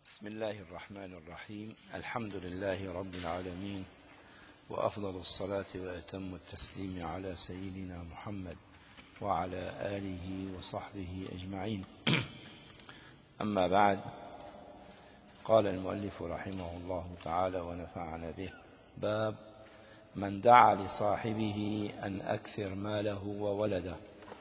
بسم الله الرحمن الرحيم. الحمد لله رب العالمين، وأفضل الصلاة وأتم التسليم على سيدنا محمد وعلى آله وصحبه أجمعين. أما بعد، قال المؤلف رحمه الله تعالى ونفعنا به: باب من دعا لصاحبه أن أكثر ماله وولده.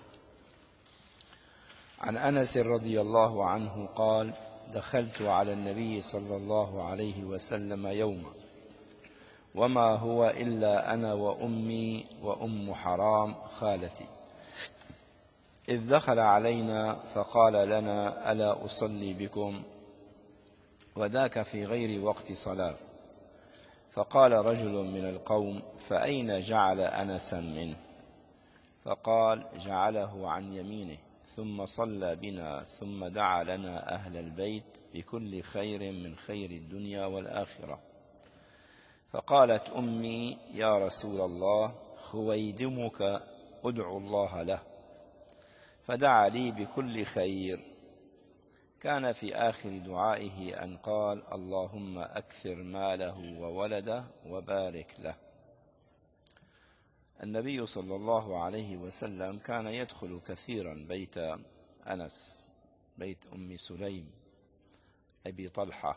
عن أنس رضي الله عنه قال: دخلت على النبي صلى الله عليه وسلم يوما وما هو إلا أنا وأمي وأم حرام خالتي، إذ دخل علينا فقال لنا: ألا أصلي بكم؟ وذاك في غير وقت صلاة. فقال رجل من القوم: فأين جعل أنسا منه؟ فقال: جعله عن يمينه، ثم صلى بنا، ثم دعا لنا أهل البيت بكل خير من خير الدنيا والآخرة. فقالت أمي: يا رسول الله، خويدمك أدعو الله له. فدعا لي بكل خير. كان في آخر دعائه أن قال: اللهم أكثر ماله وولده وبارك له. النبي صلى الله عليه وسلم كان يدخل كثيرا بيت أنس، بيت أم سليم أبي طلحة،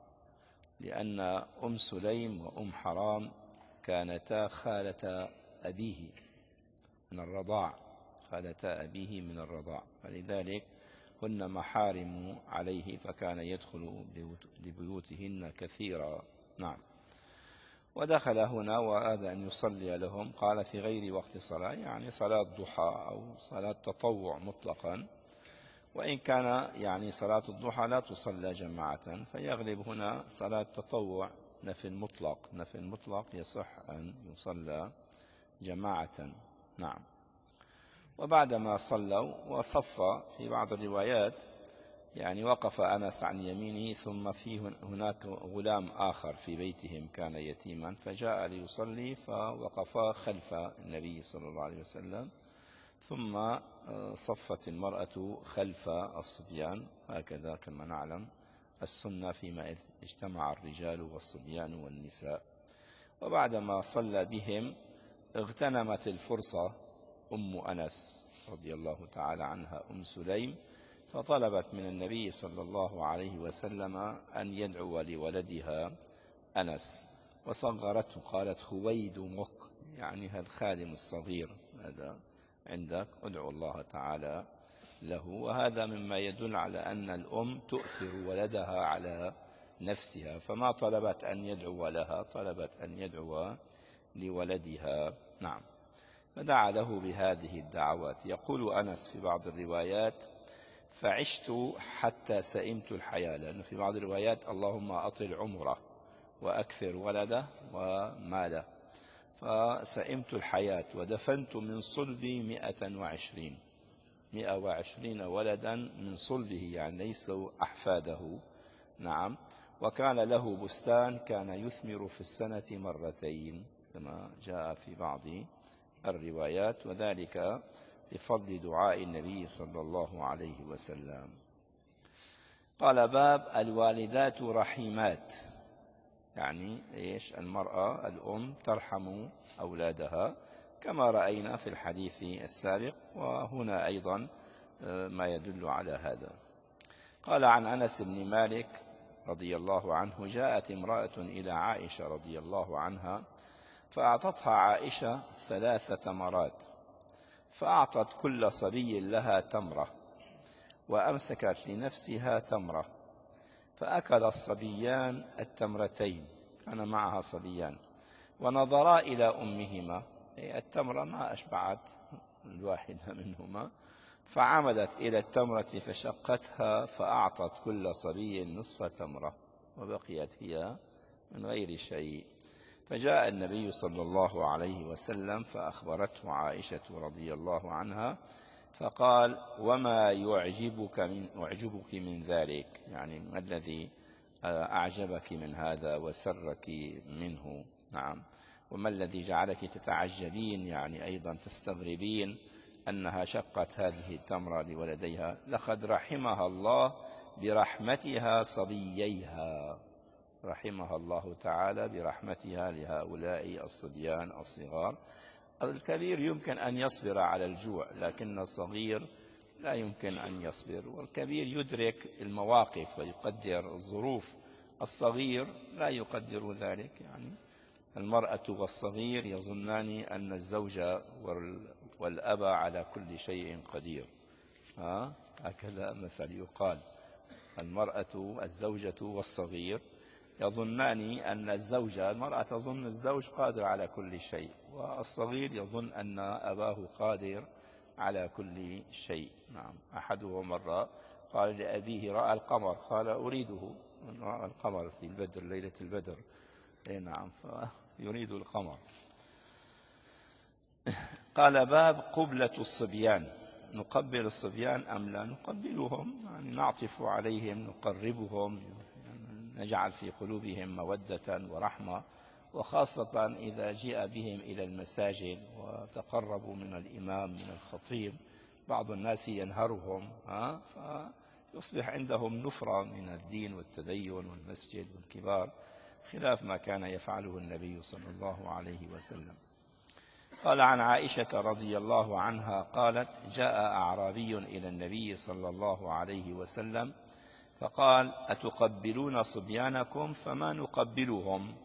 لأن أم سليم وأم حرام كانتا خالة أبيه من الرضاع، خالتا أبيه من الرضاع، فلذلك هن محارم عليه، فكان يدخل لبيوتهن كثيرا. نعم. ودخل هنا وأراد أن يصلي لهم، قال: في غير وقت صلاة، يعني صلاة ضحى أو صلاة تطوع مطلقا، وإن كان يعني صلاة الضحى لا تصلى جماعة، فيغلب هنا صلاة تطوع نفل مطلق، نفل مطلق يصح أن يصلى جماعة. نعم. وبعدما صلوا وصف، في بعض الروايات يعني وقف أنس عن يمينه، ثم في هناك غلام آخر في بيتهم كان يتيما فجاء ليصلي، فوقفا خلف النبي صلى الله عليه وسلم، ثم صفت المرأة خلف الصبيان، هكذا كما نعلم السنة فيما اجتمع الرجال والصبيان والنساء. وبعدما صلى بهم اغتنمت الفرصة أم أنس رضي الله تعالى عنها، أم سليم، فطلبت من النبي صلى الله عليه وسلم أن يدعو لولدها أنس، وصغرته، قالت: خويدمك، يعني الخادم الصغير هذا عندك، ادعو الله تعالى له. وهذا مما يدل على أن الأم تؤثر ولدها على نفسها، فما طلبت أن يدعو لها، طلبت أن يدعو لولدها. نعم. فدعا له بهذه الدعوات. يقول أنس في بعض الروايات: فعشت حتى سئمت الحياة، لأنه في بعض الروايات اللهم أطل عمره وأكثر ولده وماله، فسئمت الحياة ودفنت من صلبي 120 ولدا من صلبه، يعني ليسوا أحفاده. نعم. وكان له بستان كان يثمر في السنة مرتين، كما جاء في بعض الروايات، وذلك بفضل دعاء النبي صلى الله عليه وسلم. قال: باب الوالدات رحيمات، يعني إيش؟ المرأة الأم ترحم أولادها، كما رأينا في الحديث السابق، وهنا أيضا ما يدل على هذا. قال: عن أنس بن مالك رضي الله عنه: جاءت امرأة إلى عائشة رضي الله عنها، فأعطتها عائشة 3 تمرات، فأعطت كل صبي لها تمرة، وأمسكت لنفسها تمرة، فأكل الصبيان التمرتين، كان معها صبيان، ونظرا إلى أمهما، التمرة ما أشبعت الواحدة منهما، فعمدت إلى التمرة فشقتها، فأعطت كل صبي نصف تمرة، وبقيت هي من غير شيء. فجاء النبي صلى الله عليه وسلم فأخبرته عائشة رضي الله عنها، فقال: وما يعجبك من ذلك؟ يعني ما الذي أعجبك من هذا وسرك منه؟ نعم. وما الذي جعلك تتعجبين، يعني أيضا تستغربين أنها شقت هذه التمرة لولديها؟ لقد رحمها الله برحمتها صبييها، رحمها الله تعالى برحمتها لهؤلاء الصبيان الصغار. الكبير يمكن أن يصبر على الجوع، لكن الصغير لا يمكن أن يصبر، والكبير يدرك المواقف ويقدر الظروف، الصغير لا يقدر ذلك. يعني المرأة والصغير يظنان أن الزوج والأب على كل شيء قدير، هكذا مثل يقال. الزوجة والصغير يظنان أن المرأة تظن الزوج قادر على كل شيء، والصغير يظن أن أباه قادر على كل شيء. نعم، أحده مرة قال لأبيه رأى القمر، قال أريده، رأى القمر في البدر ليلة البدر. نعم، فيريد القمر. قال باب قبلة الصبيان، نقبل الصبيان أم لا نقبلهم؟ يعني نعطف عليهم، نقربهم، نجعل في قلوبهم مودة ورحمة، وخاصة إذا جاء بهم إلى المساجد وتقربوا من الإمام من الخطيب، بعض الناس ينهرهم، فيصبح عندهم نفرة من الدين والتدين والمسجد والكبار، خلاف ما كان يفعله النبي صلى الله عليه وسلم. قال عن عائشة رضي الله عنها قالت: جاء أعرابي إلى النبي صلى الله عليه وسلم فقال: أتقبلون صبيانكم؟ فما نقبلهم.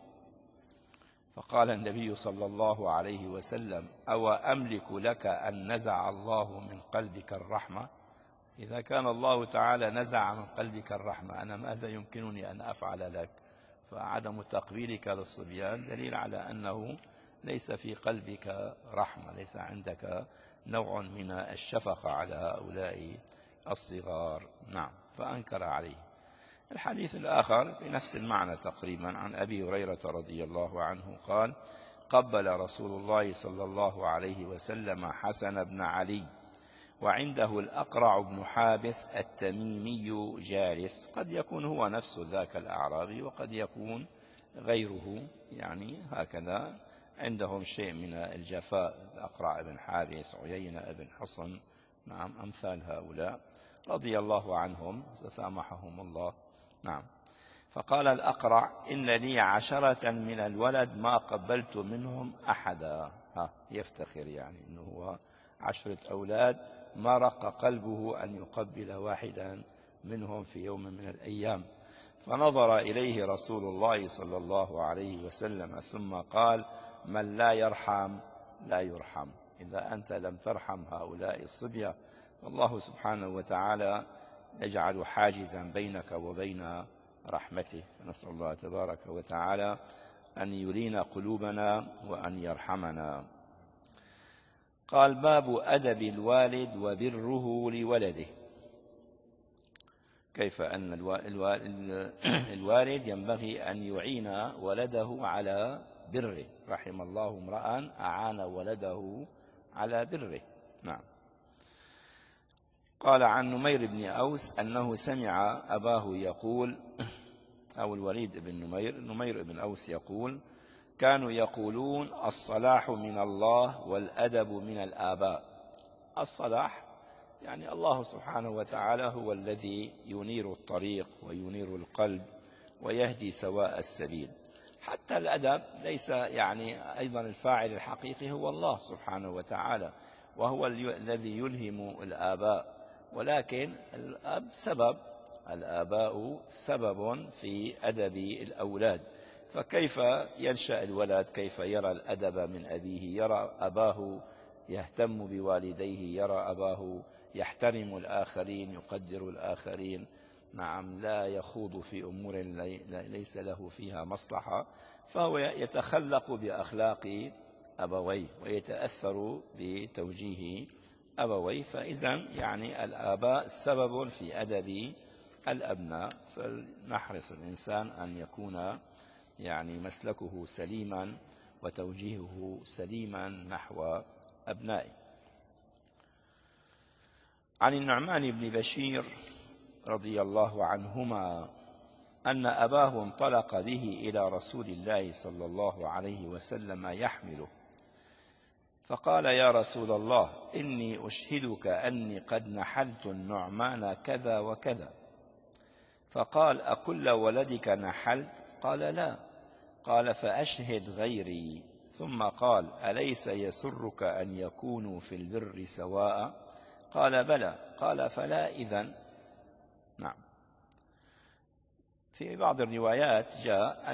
فقال النبي صلى الله عليه وسلم: أو أملك لك أن نزع الله من قلبك الرحمة؟ إذا كان الله تعالى نزع من قلبك الرحمة، أنا ماذا يمكنني أن أفعل لك؟ فعدم تقبيلك للصبيان دليل على أنه ليس في قلبك رحمة، ليس عندك نوع من الشفقة على هؤلاء الصغار. نعم، فأنكر عليه. الحديث الآخر بنفس المعنى تقريبا، عن أبي هريرة رضي الله عنه قال: قبل رسول الله صلى الله عليه وسلم حسن بن علي وعنده الأقرع بن حابس التميمي جالس، قد يكون هو نفس ذاك الأعرابي وقد يكون غيره، يعني هكذا عندهم شيء من الجفاء، الأقرع بن حابس، عيينة بن حصن، نعم، أمثال هؤلاء رضي الله عنهم تسامحهم الله. نعم. فقال الأقرع: إن لي 10 من الولد ما قبلت منهم أحدا. يفتخر يعني أنه هو 10 أولاد، ما رق قلبه أن يقبل واحدا منهم في يوم من الأيام. فنظر إليه رسول الله صلى الله عليه وسلم ثم قال: من لا يرحم لا يرحم. إذا أنت لم ترحم هؤلاء الصبية، والله سبحانه وتعالى يجعل حاجزا بينك وبين رحمته. فنسأل الله تبارك وتعالى أن يلين قلوبنا وأن يرحمنا. قال: باب أدب الوالد وبره لولده. كيف أن الوالد ينبغي أن يعين ولده على بره. رحم الله امرأ أعان ولده على بره. نعم. قال عن نمير بن أوس أنه سمع أباه يقول، أو الوليد بن نمير بن أوس يقول: كانوا يقولون الصلاح من الله والأدب من الآباء. الصلاح يعني الله سبحانه وتعالى هو الذي ينير الطريق وينير القلب ويهدي سواء السبيل. حتى الأدب ليس يعني أيضا الفاعل الحقيقي هو الله سبحانه وتعالى، وهو الذي يلهم الآباء، ولكن الآباء سبب في أدب الأولاد. فكيف ينشأ الولد؟ كيف يرى الأدب من أبيه؟ يرى أباه يهتم بوالديه، يرى أباه يحترم الآخرين، يقدر الآخرين، نعم، لا يخوض في أمور ليس له فيها مصلحة، فهو يتخلق بأخلاق أبويه ويتأثر بتوجيه أبويه. فإذا يعني الآباء سبب في أدب الأبناء، فلنحرص الإنسان أن يكون يعني مسلكه سليما وتوجيهه سليما نحو أبنائه. عن النعمان بن بشير رضي الله عنهما أن أباه انطلق به إلى رسول الله صلى الله عليه وسلم يحمله، فقال: يا رسول الله، إني أشهدك أني قد نحلت النعمان كذا وكذا. فقال: أكل ولدك نحلت؟ قال: لا. قال: فأشهد غيري. ثم قال: أليس يسرك أن يكونوا في البر سواء؟ قال: بلى. قال: فلا إذن. نعم. في بعض الروايات جاء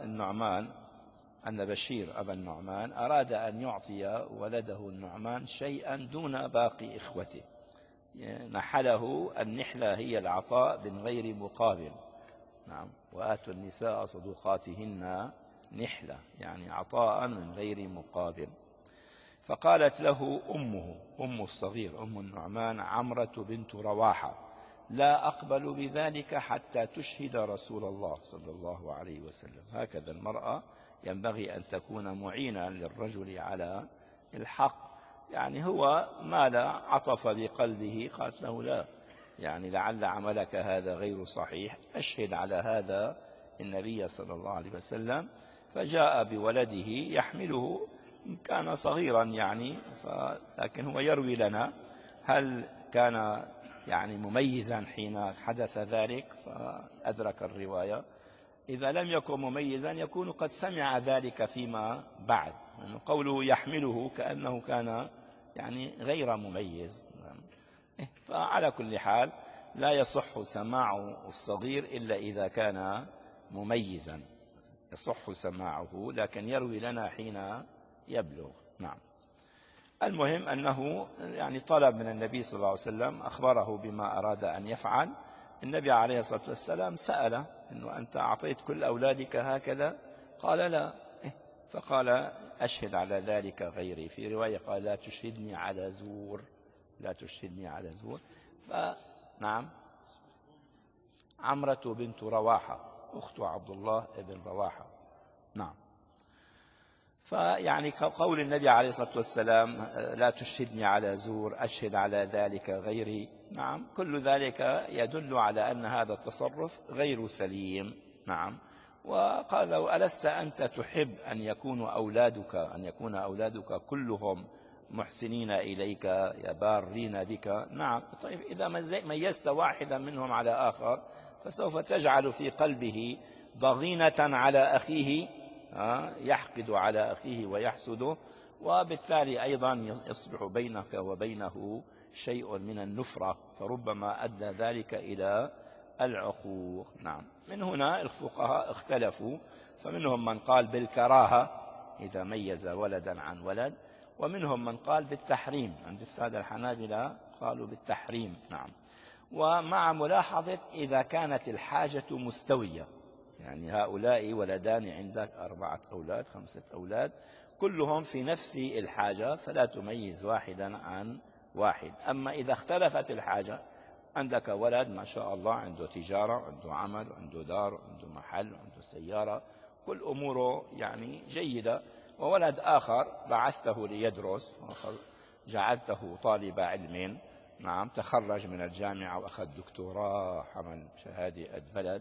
أن بشير أبا النعمان أراد أن يعطي ولده النعمان شيئا دون باقي إخوته. نحله، النحلة هي العطاء من غير مقابل. نعم. وآتوا النساء صدقاتهن نحلة، يعني عطاء من غير مقابل. فقالت له أم الصغير أم النعمان عمرة بنت رواحة: لا أقبل بذلك حتى تشهد رسول الله صلى الله عليه وسلم. هكذا المرأة ينبغي أن تكون معينا للرجل على الحق. يعني هو مال، عطف بقلبه، قالت له: لا، يعني لعل عملك هذا غير صحيح، أشهد على هذا النبي صلى الله عليه وسلم. فجاء بولده يحمله، كان صغيرا يعني، لكن هو يروي لنا هل كان يعني مميزا حين حدث ذلك، فأدرك الرواية. إذا لم يكن مميزا يكون قد سمع ذلك فيما بعد، يعني قوله يحمله كأنه كان يعني غير مميز. فعلى كل حال لا يصح سماع الصغير إلا إذا كان مميزا، يصح سماعه، لكن يروي لنا حين يبلغ. نعم. المهم أنه يعني طلب من النبي صلى الله عليه وسلم، أخبره بما أراد أن يفعل. النبي عليه الصلاة والسلام سأله: إنه أنت أعطيت كل أولادك هكذا؟ قال: لا. فقال: أشهد على ذلك غيري. في رواية قال: لا تشهدني على زور، لا تشهدني على زور. نعم. عمرة بنت رواحة، أخت عبد الله بن رواحة. نعم. فيعني قول النبي عليه الصلاة والسلام: لا تشهدني على زور، أشهد على ذلك غيري، نعم، كل ذلك يدل على أن هذا التصرف غير سليم. نعم. وقال له: ألست أنت تحب أن يكون أولادك كلهم محسنين إليك بارين بك؟ نعم. طيب، إذا ميزت واحدا منهم على آخر فسوف تجعل في قلبه ضغينة على أخيه، يحقد على أخيه ويحسده، وبالتالي أيضا يصبح بينك وبينه شيء من النفرة، فربما أدى ذلك إلى العقوق. نعم. من هنا الفقهاء اختلفوا، فمنهم من قال بالكراهة إذا ميز ولدا عن ولد، ومنهم من قال بالتحريم. عند السادة الحنابلة قالوا بالتحريم. نعم. ومع ملاحظة إذا كانت الحاجة مستوية، يعني هؤلاء ولدان عندك 4 أولاد 5 أولاد كلهم في نفس الحاجة، فلا تميز واحدا عن واحد. أما إذا اختلفت الحاجة، عندك ولد ما شاء الله عنده تجارة، عنده عمل، عنده دار، عنده محل، عنده سيارة، كل أموره يعني جيدة، وولد آخر بعثته ليدرس، جعلته طالب علم، نعم، تخرج من الجامعة وأخذ دكتوراه، حمل شهادة بلد،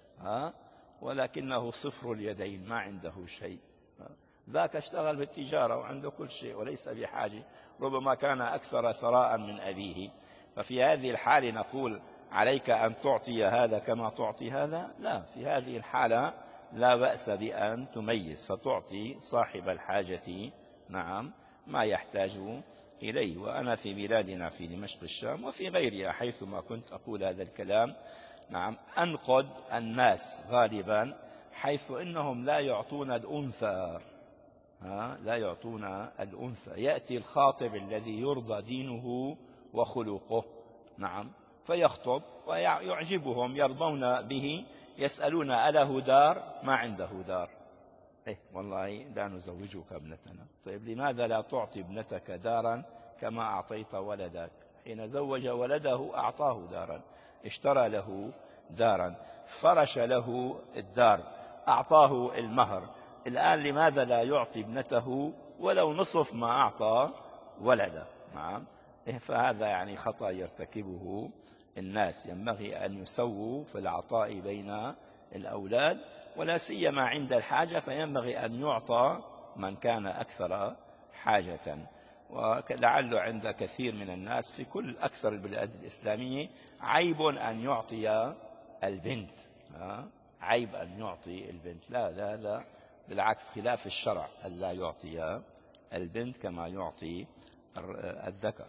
ولكنه صفر اليدين، ما عنده شيء. ذاك اشتغل بالتجارة وعنده كل شيء وليس بحاجة، ربما كان أكثر ثراء من أبيه. ففي هذه الحالة نقول عليك أن تعطي هذا كما تعطي هذا؟ لا، في هذه الحالة لا بأس بأن تميز، فتعطي صاحب الحاجة، نعم، ما يحتاج إليه. وأنا في بلادنا في دمشق الشام وفي غيرها حيثما كنت أقول هذا الكلام، نعم، أنقد الناس غالبا حيث إنهم لا يعطون الأنثى، لا يعطون الأنثى. يأتي الخاطب الذي يرضى دينه وخلقه، نعم، فيخطب ويعجبهم، يرضون به، يسألون أله دار؟ ما عنده دار. والله لا نزوجك ابنتنا. طيب، لماذا لا تعطي ابنتك دارا كما أعطيت ولدك؟ حين زوج ولده أعطاه دارا، اشترى له دارا، فرش له الدار، أعطاه المهر. الآن لماذا لا يعطي ابنته ولو نصف ما أعطى ولده؟ نعم. فهذا يعني خطأ يرتكبه الناس. ينبغي أن يسووا في العطاء بين الأولاد، ولا سيما عند الحاجة، فينبغي أن يعطى من كان أكثر حاجة. ولعل عند كثير من الناس في أكثر البلاد الإسلامية عيب أن يعطي البنت. عيب أن يعطي البنت، لا لا لا، بالعكس، خلاف الشرع ألا يعطي البنت كما يعطي الذكر.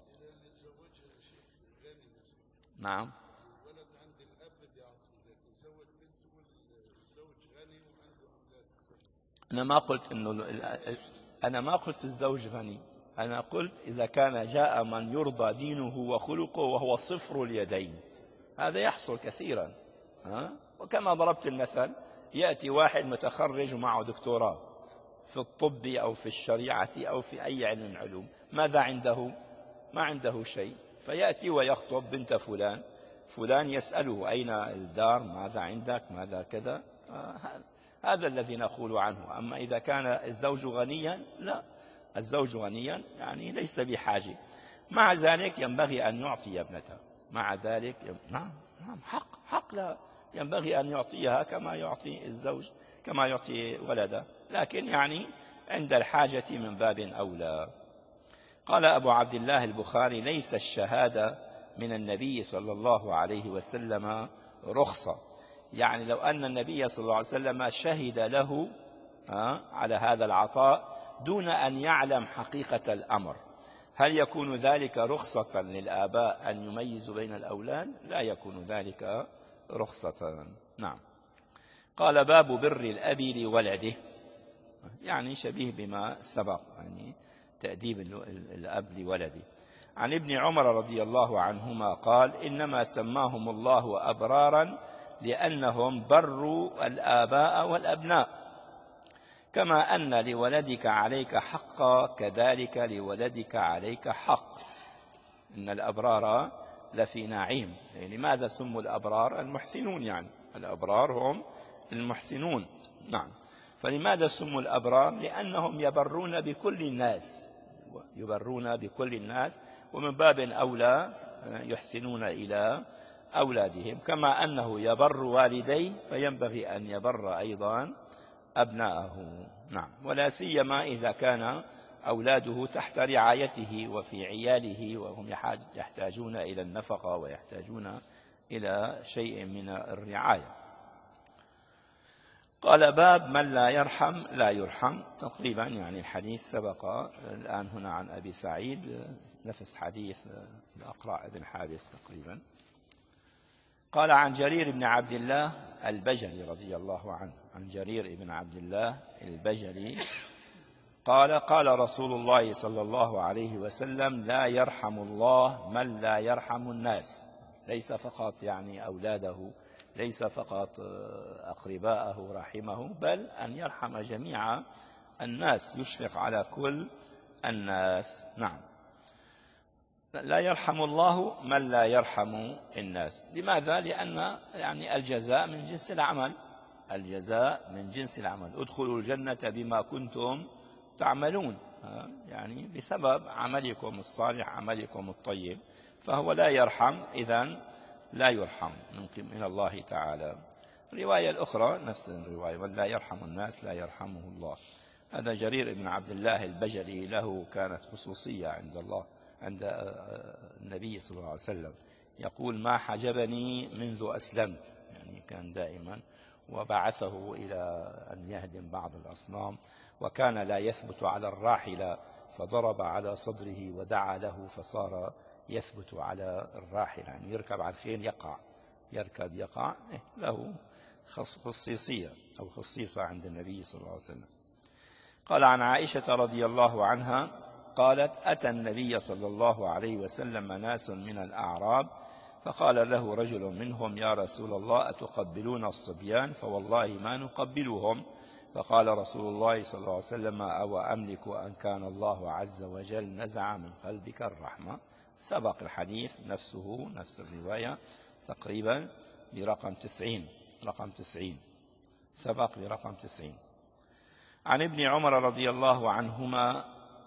نعم. أنا ما قلت الزوج غني، أنا قلت إذا كان جاء من يرضى دينه وخلقه وهو صفر اليدين، هذا يحصل كثيرا. وكما ضربت المثل، يأتي واحد متخرج ومعه دكتوراه في الطب أو في الشريعة أو في أي علم من العلوم، ماذا عنده؟ ما عنده شيء، فيأتي ويخطب بنت فلان، فلان يسأله أين الدار، ماذا عندك، ماذا كذا. هذا الذي نقول عنه. أما إذا كان الزوج غنيا، لا، الزوج غنيا يعني ليس بحاجة، مع ذلك ينبغي أن يعطي ابنته، مع ذلك نعم حق لا، ينبغي أن يعطيها كما يعطي الزوج، كما يعطي ولده، لكن يعني عند الحاجة من باب أولى. قال أبو عبد الله البخاري: ليس الشهادة من النبي صلى الله عليه وسلم رخصة، يعني لو أن النبي صلى الله عليه وسلم شهد له على هذا العطاء دون أن يعلم حقيقة الأمر، هل يكون ذلك رخصة للآباء أن يميزوا بين الأولاد؟ لا يكون ذلك رخصة. نعم. قال: باب بر الأب لولده، يعني شبيه بما سبق، يعني تأديب الأب لولده. عن ابن عمر رضي الله عنهما قال: إنما سماهم الله أبرارا لأنهم بروا الآباء والأبناء، كما أن لولدك عليك حقا كذلك لولدك عليك حق. إن الأبرار لفي نعيم. لماذا سموا الأبرار؟ المحسنون، يعني الأبرار هم المحسنون. نعم. فلماذا سموا الأبرار؟ لأنهم يبرون بكل الناس، يبرون بكل الناس، ومن باب أولى يحسنون إلى أولادهم، كما أنه يبر والديه فينبغي أن يبر أيضا أبناءه. نعم. ولا سيما إذا كان أولاده تحت رعايته وفي عياله وهم يحتاجون إلى النفقة ويحتاجون إلى شيء من الرعاية. قال: باب من لا يرحم لا يرحم. تقريبا يعني الحديث سبق الآن هنا عن أبي سعيد، نفس حديث الأقرع بن حابس تقريبا. قال: عن جرير بن عبد الله البجلي رضي الله عنه، عن جرير بن عبد الله البجلي قال: قال رسول الله صلى الله عليه وسلم: لا يرحم الله من لا يرحم الناس. ليس فقط يعني أولاده، ليس فقط أقرباءه رحمه، بل أن يرحم جميع الناس، يشفق على كل الناس. نعم. لا يرحم الله من لا يرحم الناس. لماذا؟ لأن يعني الجزاء من جنس العمل، الجزاء من جنس العمل. ادخلوا الجنة بما كنتم تعملون، يعني بسبب عملكم الصالح، عملكم الطيب، فهو لا يرحم، إذن لا يرحم من الله تعالى. الرواية الأخرى نفس الرواية: ولا يرحم الناس لا يرحمه الله. هذا جرير بن عبد الله البجلي له كانت خصوصية عند الله، عند النبي صلى الله عليه وسلم، يقول: ما حجبني منذ أسلمت، يعني كان دائما، وبعثه إلى أن يهدم بعض الأصنام، وكان لا يثبت على الراحلة فضرب على صدره ودعا له فصار يثبت على الراحلة، يعني يركب على الخيل يقع، يركب يقع، له خصيصية أو خصيصة عند النبي صلى الله عليه وسلم. قال: عن عائشة رضي الله عنها قالت: أتى النبي صلى الله عليه وسلم ناس من الأعراب، فقال له رجل منهم: يا رسول الله، أتقبلون الصبيان؟ فوالله ما نقبلهم. فقال رسول الله صلى الله عليه وسلم: أو أملك أن كان الله عز وجل نزع من قلبك الرحمة. سبق الحديث نفسه، نفس الرواية تقريبا برقم 90، رقم 90 سبق برقم 90. عن ابن عمر رضي الله عنهما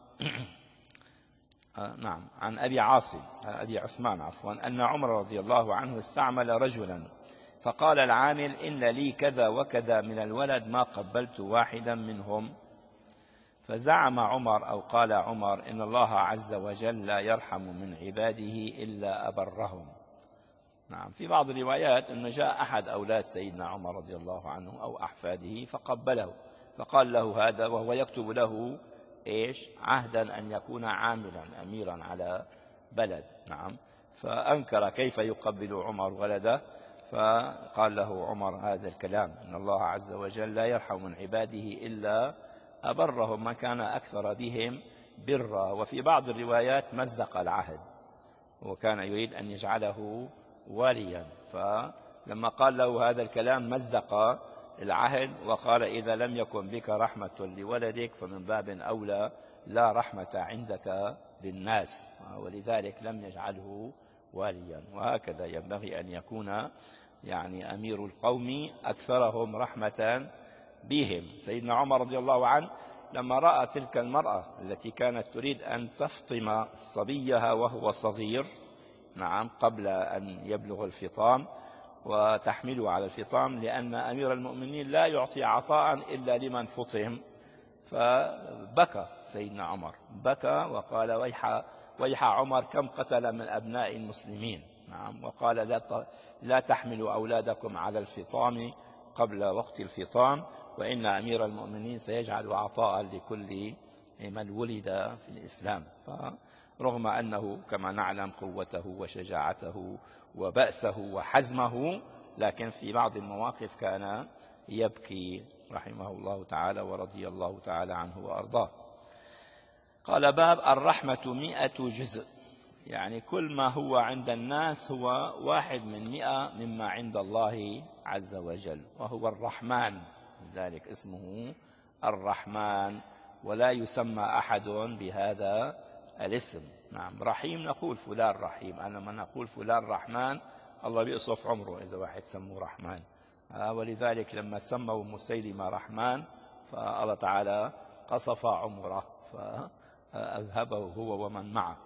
نعم، عن أبي عاصم، أبي عثمان عفوا، أن عمر رضي الله عنه استعمل رجلا، فقال العامل: إن لي كذا وكذا من الولد، ما قبلت واحدا منهم. فزعم عمر أو قال عمر: إن الله عز وجل لا يرحم من عباده إلا أبرهم. نعم. في بعض الروايات أنه جاء أحد أولاد سيدنا عمر رضي الله عنه أو أحفاده فقبله، فقال له هذا وهو يكتب له إيش؟ عهدا أن يكون عاملا أميرا على بلد. نعم. فأنكر كيف يقبل عمر ولده، فقال له عمر هذا الكلام: إن الله عز وجل لا يرحم من عباده إلا أبرهم، من كان أكثر بهم برا. وفي بعض الروايات مزق العهد، وكان يريد أن يجعله واليا، فلما قال له هذا الكلام مزق العهد وقال: إذا لم يكن بك رحمة لولدك فمن باب أولى لا رحمة عندك بالناس، ولذلك لم يجعله واليا. وهكذا ينبغي أن يكون يعني أمير القوم أكثرهم رحمة بهم. سيدنا عمر رضي الله عنه لما رأى تلك المرأة التي كانت تريد أن تفطم صبيها وهو صغير، نعم، قبل أن يبلغ الفطام، وتحمله على الفطام، لأن أمير المؤمنين لا يعطي عطاء إلا لمن فطم، فبكى سيدنا عمر، بكى وقال: ويح عمر كم قتل من أبناء المسلمين. نعم. وقال: لا تحملوا أولادكم على الفطام قبل وقت الفطام، وإن أمير المؤمنين سيجعل عطاء لكل من ولد في الإسلام. فرغم أنه كما نعلم قوته وشجاعته وبأسه وحزمه، لكن في بعض المواقف كان يبكي رحمه الله تعالى ورضي الله تعالى عنه وأرضاه. قال: باب الرحمة 100 جزء، يعني كل ما هو عند الناس هو 1/100 مما عند الله عز وجل، وهو الرحمن، لذلك اسمه الرحمن، ولا يسمى أحد بهذا الاسم. نعم. رحيم نقول فلان رحيم، أنا ما نقول فلان رحمن الله بيقصف عمره إذا واحد سموه رحمن. ولذلك لما سموا مسيلمة رحمن فالله تعالى قصف عمره فأذهبه هو ومن معه.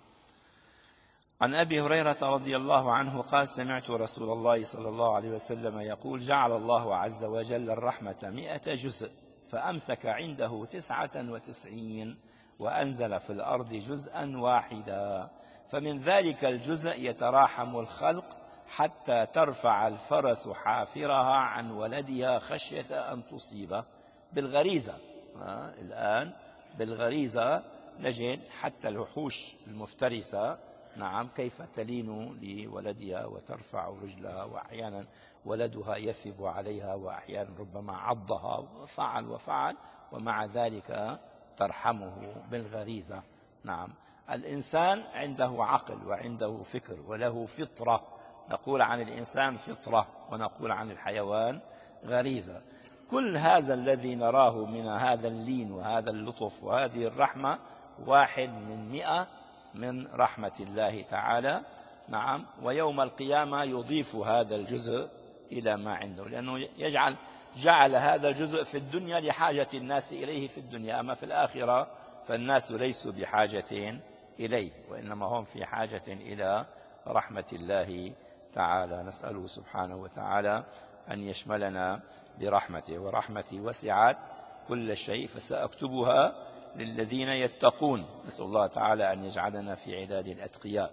عن أبي هريرة رضي الله عنه قال: سمعت رسول الله صلى الله عليه وسلم يقول: جعل الله عز وجل الرحمة 100 جزء، فأمسك عنده 99 وأنزل في الأرض جزءا واحدا، فمن ذلك الجزء يتراحم الخلق حتى ترفع الفرس حافرها عن ولدها خشية أن تصيبه. بالغريزة، الآن بالغريزة نجد حتى الوحوش المفترسة، نعم، كيف تلين لولدها وترفع رجلها، وأحيانا ولدها يثب عليها، وأحيانا ربما عضها وفعل، ومع ذلك ترحمه بالغريزة. نعم. الإنسان عنده عقل وعنده فكر وله فطرة، نقول عن الإنسان فطرة ونقول عن الحيوان غريزة. كل هذا الذي نراه من هذا اللين وهذا اللطف وهذه الرحمة 1/100 من رحمة الله تعالى. نعم. ويوم القيامة يضيف هذا الجزء إلى ما عنده، لأنه جعل هذا الجزء في الدنيا لحاجة الناس إليه في الدنيا، أما في الآخرة فالناس ليسوا بحاجة إليه، وإنما هم في حاجة إلى رحمة الله تعالى. نسأله سبحانه وتعالى أن يشملنا برحمته، ورحمتي وسعت كل شيء فسأكتبها للذين يتقون. نسأل الله تعالى أن يجعلنا في عداد الأتقياء.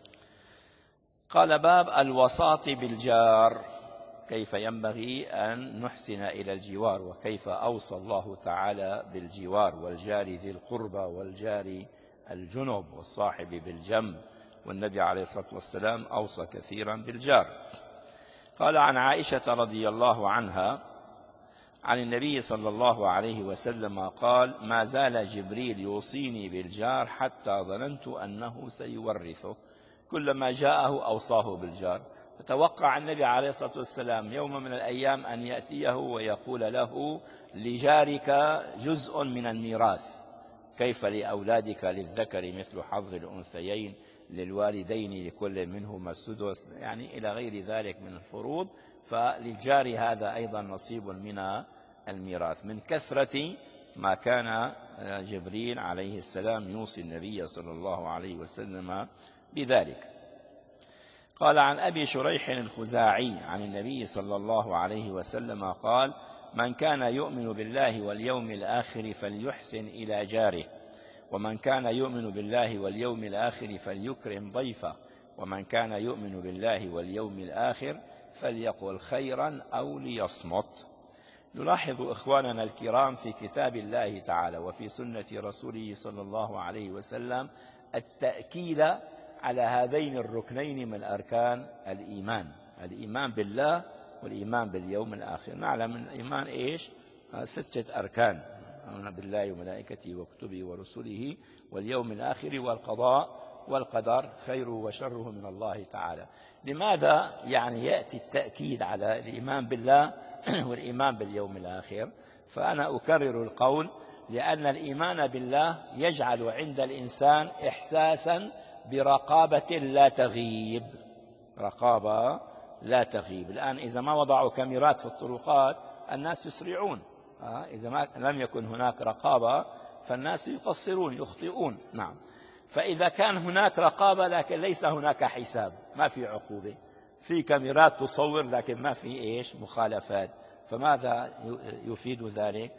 قال: باب الوساط بالجار، كيف ينبغي أن نحسن إلى الجوار، وكيف أوصى الله تعالى بالجوار، والجار ذي القربى والجار الجنب والصاحب بالجنب، والنبي عليه الصلاة والسلام أوصى كثيرا بالجار. قال: عن عائشة رضي الله عنها عن النبي صلى الله عليه وسلم قال: ما زال جبريل يوصيني بالجار حتى ظننت أنه سيورثه، كلما جاءه أوصاه بالجار. فتوقع النبي عليه الصلاة والسلام يوم من الأيام أن يأتيه ويقول له: لجارك جزء من الميراث، كيف لأولادك للذكر مثل حظ الأنثيين، للوالدين لكل منهما السدس، يعني إلى غير ذلك من الفروض. فللجار هذا أيضا نصيب من الميراث، من كثرة ما كان جبريل عليه السلام يوصي النبي صلى الله عليه وسلم بذلك. قال: عن أبي شريح الخزاعي عن النبي صلى الله عليه وسلم قال: من كان يؤمن بالله واليوم الآخر فليحسن إلى جاره، ومن كان يؤمن بالله واليوم الآخر فليكرم ضيفه، ومن كان يؤمن بالله واليوم الآخر فليقل خيرا أو ليصمت. نلاحظ إخواننا الكرام في كتاب الله تعالى وفي سنة رسوله صلى الله عليه وسلم التأكيد على هذين الركنين من أركان الإيمان، الإيمان بالله والإيمان باليوم الآخر. نعلم من الإيمان إيش؟ 6 أركان: آمن بالله وملائكته وكتبه ورسله واليوم الآخر والقضاء والقدر خيره وشره من الله تعالى. لماذا يعني يأتي التأكيد على الإيمان بالله والإيمان باليوم الآخر؟ فأنا أكرر القول: لأن الإيمان بالله يجعل عند الإنسان إحساسا برقابة لا تغيب، رقابة لا تغيب. الآن إذا ما وضعوا كاميرات في الطرقات الناس يسرعون، إذا ما لم يكن هناك رقابة فالناس يقصرون يخطئون. نعم، فإذا كان هناك رقابة لكن ليس هناك حساب، ما في عقوبة، في كاميرات تصور لكن ما في إيش مخالفات، فماذا يفيد ذلك؟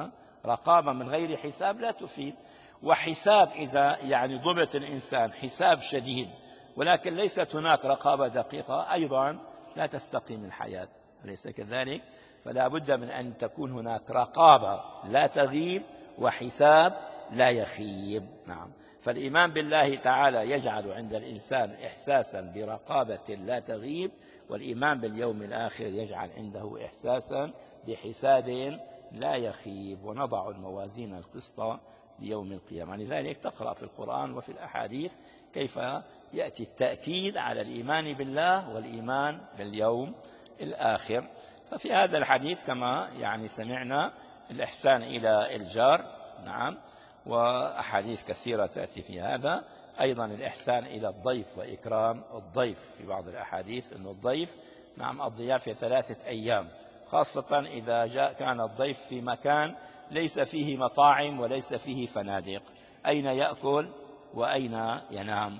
رقابة من غير حساب لا تفيد. وحساب إذا يعني ضبط الإنسان حساب شديد ولكن ليست هناك رقابة دقيقة أيضا لا تستقيم الحياة، أليس كذلك؟ فلا بد من أن تكون هناك رقابة لا تغيب وحساب لا يخيب. نعم، فالإيمان بالله تعالى يجعل عند الإنسان إحساسا برقابة لا تغيب، والإيمان باليوم الآخر يجعل عنده إحساسا بحساب لا يخيب. ونضع الموازين القسط ليوم القيامة. لذلك تقرأ في القرآن وفي الأحاديث كيف يأتي التأكيد على الإيمان بالله والإيمان باليوم الآخر. ففي هذا الحديث كما يعني سمعنا الإحسان إلى الجار، نعم، وأحاديث كثيرة تأتي في هذا. أيضا الإحسان إلى الضيف وإكرام الضيف، في بعض الأحاديث أن الضيف نعم الضيافة 3 أيام، خاصة إذا كان الضيف في مكان ليس فيه مطاعم وليس فيه فنادق، أين يأكل وأين ينام؟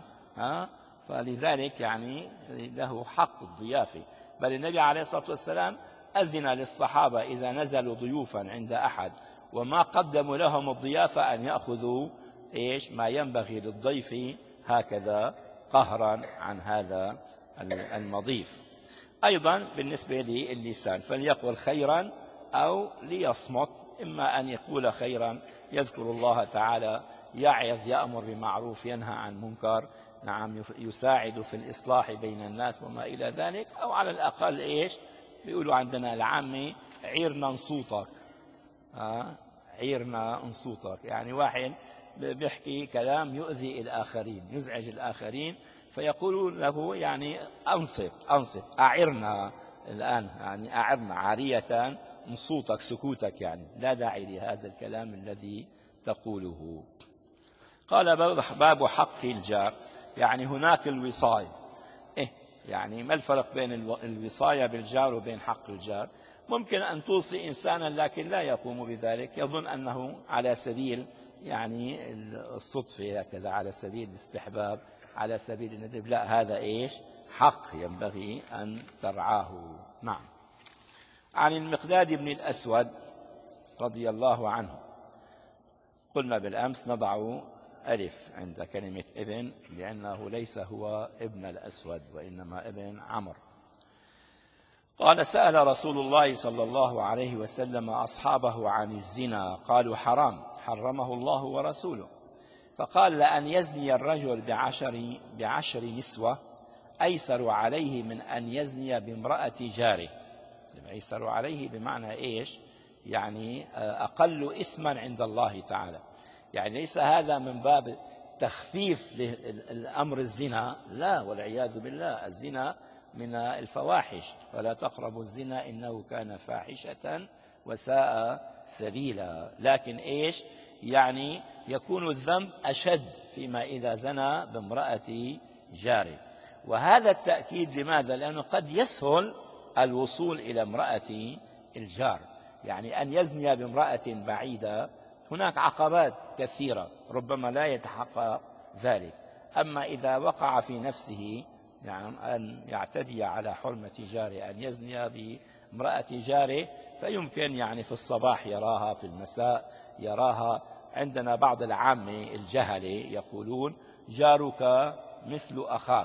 فلذلك يعني له حق الضيافة. بل النبي عليه الصلاة والسلام أذن للصحابة إذا نزلوا ضيوفا عند أحد وما قدموا لهم الضيافة أن يأخذوا إيش ما ينبغي للضيف هكذا قهرا عن هذا المضيف. أيضا بالنسبة للسان فليقل خيرا أو ليصمت، إما أن يقول خيرا يذكر الله تعالى، يعظ، يأمر بمعروف، ينهى عن منكر، نعم، يساعد في الإصلاح بين الناس وما إلى ذلك، أو على الأقل إيش بيقولوا عندنا العامة عيرنا نصوتك، عيرنا نصوتك، يعني واحد بيحكي كلام يؤذي الآخرين يزعج الآخرين فيقول له يعني أنصت أعرنا الآن، يعني أعرنا عارية نصوتك سكوتك، يعني لا داعي لهذا الكلام الذي تقوله. قال باب حق الجار، يعني هناك الوصاية. يعني ما الفرق بين الوصاية بالجار وبين حق الجار؟ ممكن أن توصي إنسانا لكن لا يقوم بذلك، يظن أنه على سبيل يعني الصدفة هكذا، على سبيل الاستحباب، على سبيل الندب. لا، هذا إيش حق ينبغي أن ترعاه. نعم. عن المقداد بن الأسود رضي الله عنه، قلنا بالأمس نضع ألف عند كلمة ابن لأنه ليس هو ابن الأسود وإنما ابن عمرو. قال: سأل رسول الله صلى الله عليه وسلم أصحابه عن الزنا، قالوا: حرام، حرمه الله ورسوله. فقال: لأن يزني الرجل بعشر نسوة أيسر عليه من أن يزني بامرأة جاره. أيسر عليه بمعنى إيش؟ يعني أقل إثما عند الله تعالى. يعني ليس هذا من باب تخفيف الأمر الزنا، لا، والعياذ بالله، الزنا من الفواحش، ولا تقربوا الزنا إنه كان فاحشة وساء سبيلا. لكن إيش يعني يكون الذنب أشد فيما إذا زنى بامرأة جاره. وهذا التأكيد لماذا؟ لأنه قد يسهل الوصول إلى امرأة الجار، يعني أن يزني بامرأة بعيدة هناك عقبات كثيرة ربما لا يتحقق ذلك. أما إذا وقع في نفسه يعني أن يعتدي على حرمة جاره، أن يزني بامرأة جاره، فيمكن يعني في الصباح يراها، في المساء يراها. عندنا بعض العامة الجهلة يقولون: جارك مثل أخاك،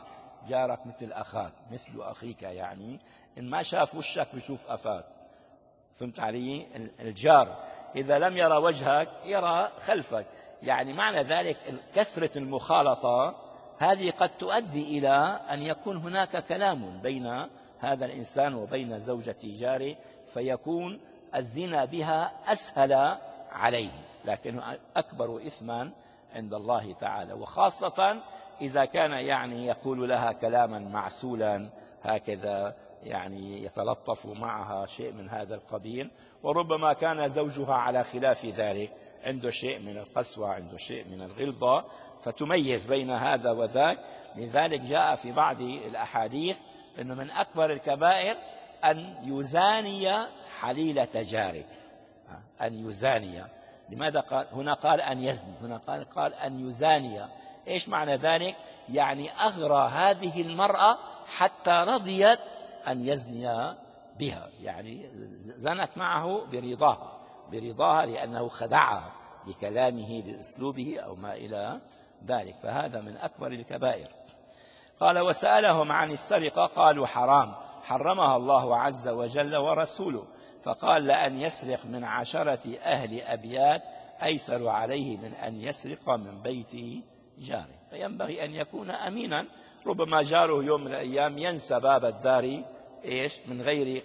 جارك مثل أخاك، مثل أخيك، يعني إن ما شاف وشك بشوف أفاك. فهمت علي؟ الجار إذا لم يرى وجهك يرى خلفك. يعني معنى ذلك كثرة المخالطة هذه قد تؤدي إلى أن يكون هناك كلام بين هذا الإنسان وبين زوجة جاره، فيكون الزنا بها أسهل عليه، لكن أكبر إثما عند الله تعالى، وخاصة إذا كان يعني يقول لها كلاما معسولا هكذا، يعني يتلطف معها شيء من هذا القبيل، وربما كان زوجها على خلاف ذلك، عنده شيء من القسوة، عنده شيء من الغلظة، فتميز بين هذا وذاك. لذلك جاء في بعض الأحاديث أنه من أكبر الكبائر أن يزاني حليلة جاره، أن يزاني. لماذا قال هنا قال أن يزني، هنا قال أن يزاني؟ إيش معنى ذلك؟ يعني أغرى هذه المرأة حتى رضيت أن يزني بها، يعني زنت معه برضاها لأنه خدعها بكلامه بأسلوبه أو ما إلى ذلك، فهذا من أكبر الكبائر. قال وسألهم عن السرقة قالوا حرام، حرمها الله عز وجل ورسوله، فقال لأن يسرق من 10 أهل أبيات أيسر عليه من أن يسرق من بيت جاره. فينبغي أن يكون أمينا، ربما جاره يوم من الأيام ينسى باب الدار من غير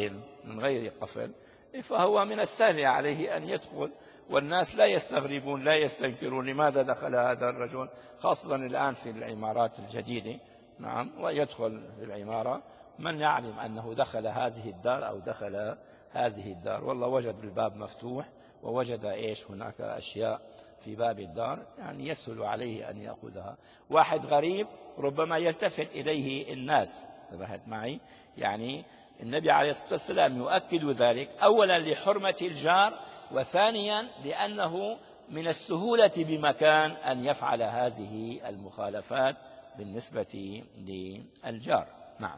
قفل، فهو من السهل عليه أن يدخل، والناس لا يستغربون لا يستنكرون لماذا دخل هذا الرجل، خاصة الآن في العمارات الجديدة. نعم، ويدخل في العمارة من يعلم أنه دخل هذه الدار أو دخل هذه الدار، والله وجد الباب مفتوح ووجد هناك أشياء في باب الدار، يعني يسهل عليه أن يأخذها. واحد غريب ربما يلتفت إليه الناس، انتبهت معي؟ يعني النبي عليه الصلاة والسلام يؤكد ذلك، أولا لحرمة الجار، وثانيا لأنه من السهولة بمكان أن يفعل هذه المخالفات بالنسبة للجار. نعم.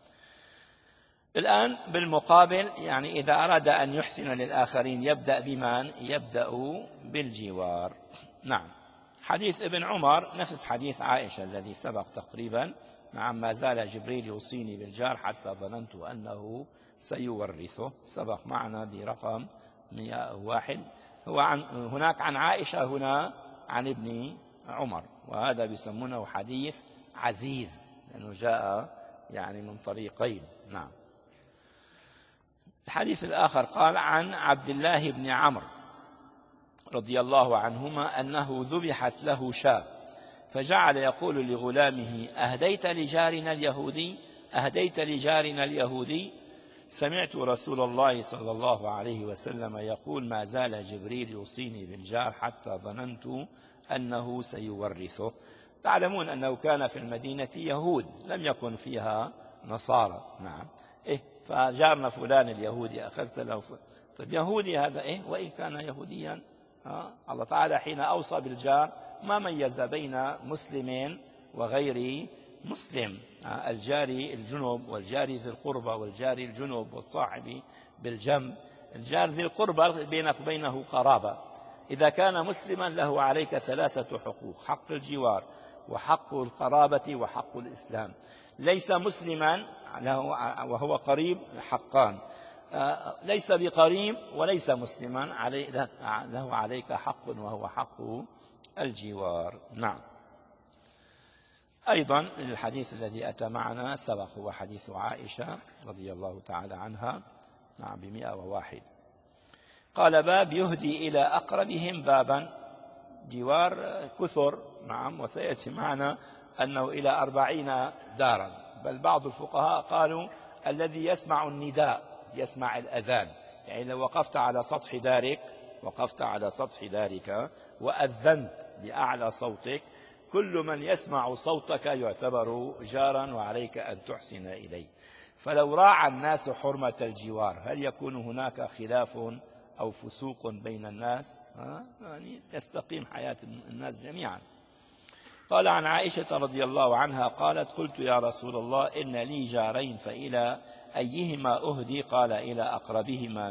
الآن بالمقابل، يعني إذا أراد أن يحسن للآخرين يبدأ بمن؟ يبدأ بالجوار. نعم. حديث ابن عمر نفس حديث عائشة الذي سبق تقريبا. نعم، ما زال جبريل يوصيني بالجار حتى ظننت أنه سيورثه، سبق معنا برقم 101. هو هناك عن عائشة، هنا عن ابن عمر، وهذا بيسمونه حديث عزيز لأنه جاء يعني من طريقين. نعم. الحديث الآخر قال عن عبد الله بن عمرو رضي الله عنهما أنه ذبحت له شاة، فجعل يقول لغلامه أهديت لجارنا اليهودي؟ سمعت رسول الله صلى الله عليه وسلم يقول ما زال جبريل يوصيني بالجار حتى ظننت أنه سيورثه. تعلمون أنه كان في المدينة يهود لم يكن فيها نصارى. نعم. فجارنا فلان اليهودي أخذت له طيب يهودي هذا وإن كان يهوديا، الله تعالى حين أوصى بالجار ما ميز بين مسلم وغير مسلم، الجاري الجنب والجاري ذي القربى والجاري الجنب والصاحب بالجنب. الجار ذي القربى بينك وبينه قرابة، إذا كان مسلما له عليك 3 حقوق: حق الجوار وحق القرابة وحق الإسلام. ليس مسلما وهو قريب حقان، ليس بقريب وليس مسلما له عليك حق وهو حق الجوار. نعم. أيضا الحديث الذي أتى معنا سبق هو حديث عائشة رضي الله تعالى عنها. نعم، 101. قال باب يهدي إلى أقربهم بابا، جوار كثر. نعم، وسيأتي معنا أنه إلى 40 دارا، بل بعض الفقهاء قالوا الذي يسمع النداء يسمع الأذان، يعني لو وقفت على سطح دارك وأذنت بأعلى صوتك، كل من يسمع صوتك يعتبر جارا وعليك أن تحسن إليه. فلو راعى الناس حرمة الجوار هل يكون هناك خلاف أو فسوق بين الناس؟ يعني تستقيم حياة الناس جميعا. قال عن عائشة رضي الله عنها قالت قلت يا رسول الله إن لي جارين فإلى أيهما أهدي؟ قال إلى أقربهما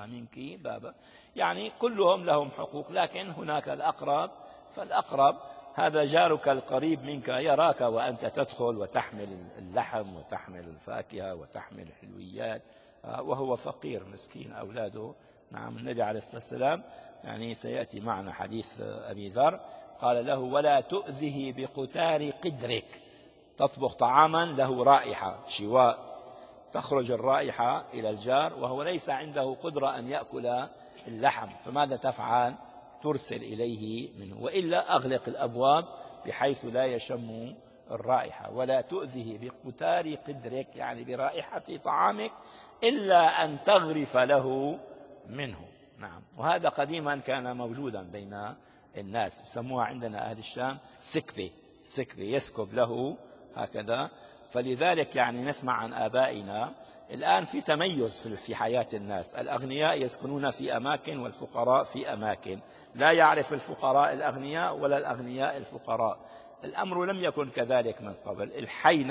منك بابا. يعني كلهم لهم حقوق، لكن هناك الأقرب، فالأقرب هذا جارك القريب منك يراك وأنت تدخل وتحمل اللحم وتحمل الفاكهة وتحمل الحلويات، وهو فقير مسكين أولاده. نعم، النبي عليه الصلاة والسلام يعني سيأتي معنا حديث أبي ذر قال له: ولا تؤذه بقتار قدرك. تطبخ طعاما له رائحة شواء، تخرج الرائحة إلى الجار وهو ليس عنده قدرة أن يأكل اللحم، فماذا تفعل؟ ترسل إليه منه، وإلا أغلق الأبواب بحيث لا يشم الرائحة. ولا تؤذه بقتار قدرك، يعني برائحة طعامك، إلا أن تغرف له منه. نعم، وهذا قديما كان موجودا بين الناس، يسموها عندنا أهل الشام سكبة، سكبة يسكب له هكذا. فلذلك يعني نسمع عن آبائنا الآن في تميز في حياة الناس، الأغنياء يسكنون في أماكن والفقراء في أماكن، لا يعرف الفقراء الأغنياء ولا الأغنياء الفقراء. الأمر لم يكن كذلك من قبل. الحي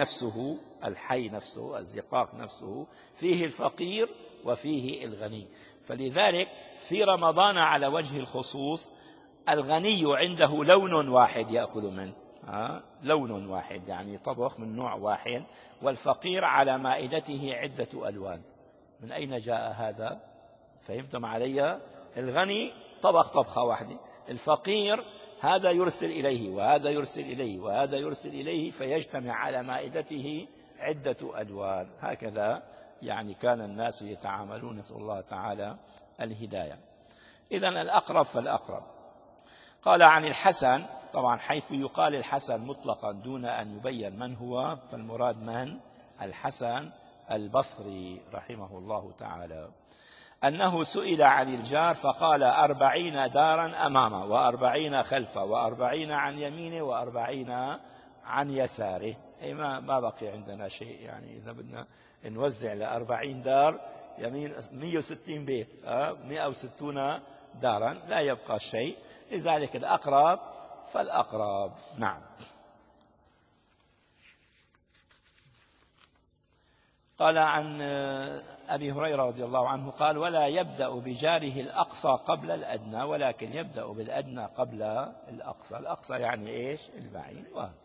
نفسه الزقاق نفسه فيه الفقير وفيه الغني. فلذلك في رمضان على وجه الخصوص الغني عنده لون واحد يأكل منه، لون واحد يعني طبخ من نوع واحد، والفقير على مائدته عدة ألوان. من أين جاء هذا؟ فهمتم علي؟ الغني طبخ طبخة واحدة، الفقير هذا يرسل إليه وهذا يرسل إليه وهذا يرسل إليه، فيجتمع على مائدته عدة ألوان. هكذا يعني كان الناس يتعاملون، نسأل الله تعالى الهداية. إذن الأقرب فالأقرب. قال عن الحسن، طبعا حيث يقال الحسن مطلقا دون أن يبين من هو، فالمراد من؟ الحسن البصري رحمه الله تعالى، أنه سئل عن الجار فقال: 40 دارا أمامه، و40 خلفه، و40 عن يمينه، و40 عن يساره. أي ما بقي عندنا شيء، يعني إذا بدنا نوزع ل40 دار يمين 160 بيت، 160 دارا، لا يبقى شيء. لذلك الأقرب فالأقرب. نعم. قال عن أبي هريرة رضي الله عنه قال: ولا يبدأ بجاره الأقصى قبل الأدنى، ولكن يبدأ بالأدنى قبل الأقصى. الأقصى يعني إيش؟ البعيد.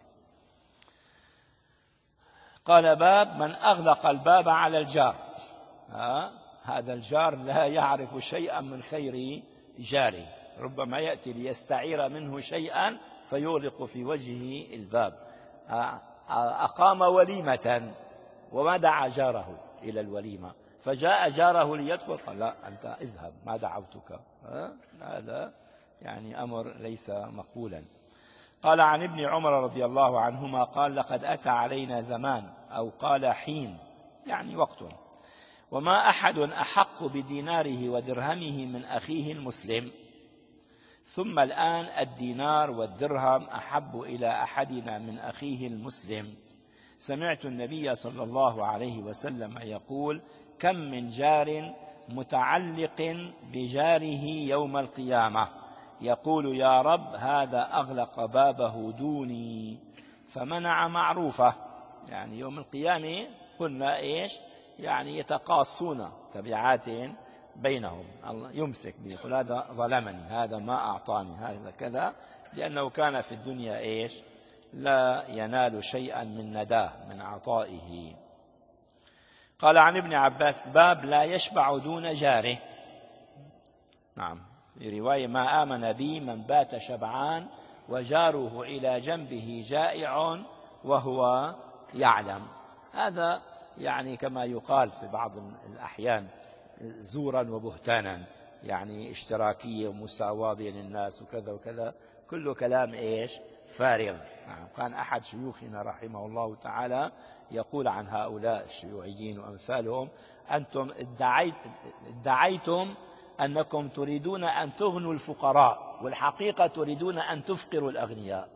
قال: باب من أغلق الباب على الجار. هذا الجار لا يعرف شيئا من خير جاره، ربما يأتي ليستعير منه شيئا فيغلق في وجهه الباب. أقام وليمة وما دعا جاره إلى الوليمة، فجاء جاره ليدخل قال: لا أنت اذهب ما دعوتك. هذا يعني أمر ليس مقبولا. قال عن ابن عمر رضي الله عنهما قال: لقد أتى علينا زمان، أو قال حين يعني وقت، وما أحد أحق بديناره ودرهمه من أخيه المسلم، ثم الآن الدينار والدرهم أحب إلى أحدنا من أخيه المسلم. سمعت النبي صلى الله عليه وسلم يقول: كم من جار متعلق بجاره يوم القيامة يقول: يا رب هذا أغلق بابه دوني فمنع معروفه. يعني يوم القيامة قلنا إيش؟ يعني يتقاصون تبعات بينهم، الله يمسك يقول: هذا ظلمني، هذا ما أعطاني، هذا كذا، لأنه كان في الدنيا إيش؟ لا ينال شيئا من نداه من عطائه. قال عن ابن عباس: باب لا يشبع دون جاره. نعم، في رواية: ما آمن بي من بات شبعان وجاره إلى جنبه جائع وهو يعلم. هذا يعني كما يقال في بعض الأحيان زورا وبهتانا، يعني اشتراكية ومساواة بين الناس وكذا وكذا، كله كلام إيش؟ فارغ. كان أحد شيوخنا رحمه الله تعالى يقول عن هؤلاء الشيوعيين وأمثالهم: أنتم ادعيتم أنكم تريدون أن تغنوا الفقراء، والحقيقة تريدون أن تفقروا الأغنياء.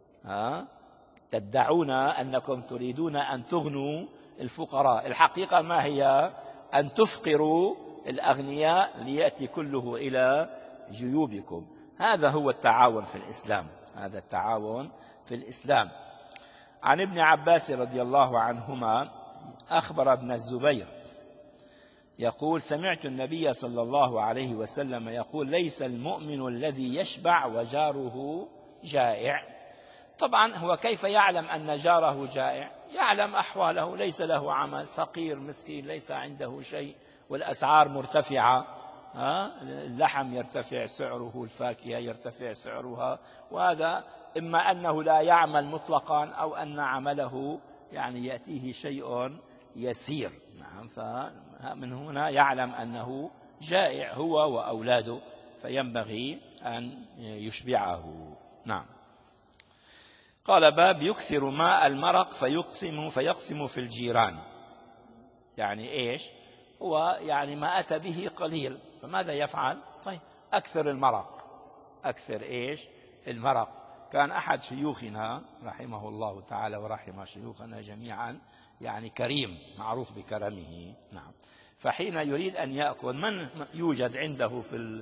تدعون أنكم تريدون أن تغنوا الفقراء، الحقيقة ما هي؟ أن تفقروا الأغنياء ليأتي كله إلى جيوبكم. هذا هو التعاون في الإسلام، هذا التعاون في الإسلام. عن ابن عباس رضي الله عنهما أخبر ابن الزبير يقول: سمعت النبي صلى الله عليه وسلم يقول: ليس المؤمن الذي يشبع وجاره جائع، طبعا هو كيف يعلم أن جاره جائع؟ يعلم أحواله، ليس له عمل، فقير مسكين ليس عنده شيء، والأسعار مرتفعة، اللحم يرتفع سعره، الفاكهة يرتفع سعرها، وهذا إما أنه لا يعمل مطلقا أو أن عمله يعني يأتيه شيء يسير. نعم، فمن هنا يعلم أنه جائع هو وأولاده، فينبغي أن يشبعه. نعم. قال: باب يكثر ماء المرق فيقسم في الجيران. يعني إيش؟ هو يعني ما أتى به قليل، فماذا يفعل؟ طيب أكثر المرق. أكثر إيش؟ المرق. كان أحد شيوخنا رحمه الله تعالى ورحم شيوخنا جميعا يعني كريم، معروف بكرمه. نعم. فحين يريد أن يأكل، من يوجد عنده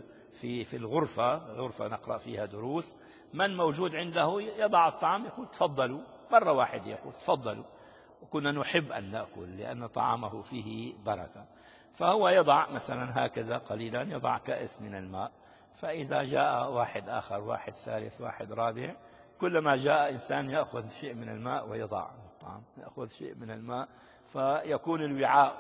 في غرفة نقرأ فيها دروس، من موجود عنده يضع الطعام يقول تفضلوا، مرة واحد يقول تفضلوا، وكنا نحب أن نأكل لأن طعامه فيه بركة. فهو يضع مثلا هكذا قليلا، يضع كأس من الماء، فإذا جاء واحد آخر، واحد ثالث، واحد رابع، كلما جاء إنسان يأخذ شيء من الماء ويضع الطعام، يأخذ شيء من الماء، فيكون الوعاء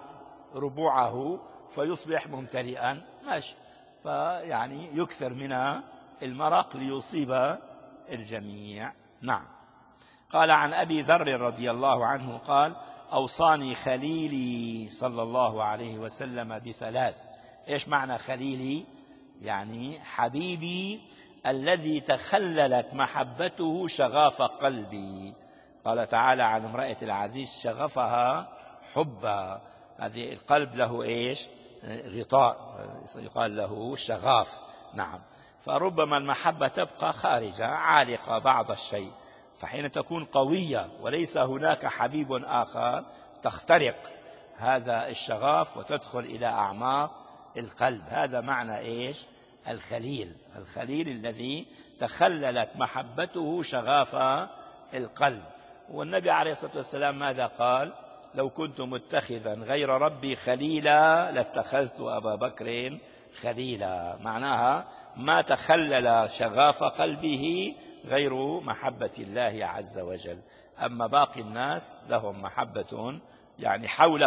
ربوعه فيصبح ممتلئا، ماشي. فيعني يكثر من المرق ليصيب الجميع. نعم. قال: عن أبي ذر رضي الله عنه قال: أوصاني خليلي صلى الله عليه وسلم بثلاث. إيش معنى خليلي؟ يعني حبيبي الذي تخللت محبته شغاف قلبي. قال تعالى عن امرأة العزيز: شغفها حبا. هذه القلب له إيش؟ غطاء، يقال له شغاف. نعم. فربما المحبة تبقى خارجة عالقة بعض الشيء، فحين تكون قوية وليس هناك حبيب آخر تخترق هذا الشغاف وتدخل إلى أعماق القلب. هذا معنى إيش؟ الخليل. الخليل الذي تخللت محبته شغاف القلب. والنبي عليه الصلاة والسلام ماذا قال؟ لو كنت متخذا غير ربي خليلا لاتخذت أبا بكر خليلا. معناها ما تخلل شغاف قلبه غير محبة الله عز وجل. أما باقي الناس لهم محبة يعني حول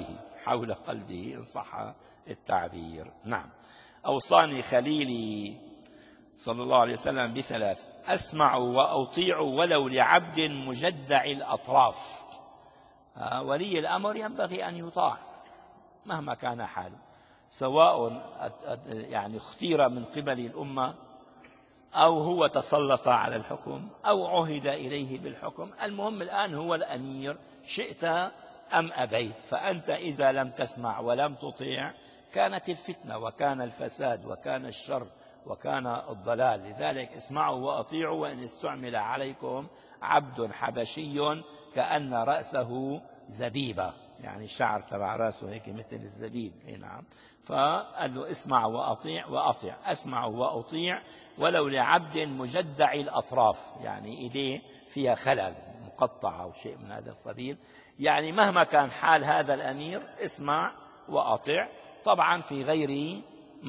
قلبه إن صح التعبير. نعم. أوصاني خليلي صلى الله عليه وسلم بثلاث: أسمع وأطيع ولو لعبد مجدع الأطراف. ولي الأمر ينبغي أن يطاع مهما كان حاله، سواء يعني اختير من قبل الأمة أو هو تسلط على الحكم أو عهد إليه بالحكم. المهم الآن هو الأمير، شئت أم أبيت. فأنت إذا لم تسمع ولم تطيع كانت الفتنة وكان الفساد وكان الشر وكان الضلال. لذلك اسمعوا وأطيعوا وإن استعمل عليكم عبد حبشي كأن رأسه زبيبة، يعني الشعر تبع رأسه هيك مثل الزبيب. نعم. فقال له: اسمع وأطيع. أسمع وأطيع ولو لعبد مجدع الأطراف، يعني إيديه فيها خلل مقطعة أو شيء من هذا القبيل. يعني مهما كان حال هذا الأمير اسمع وأطيع، طبعا في غير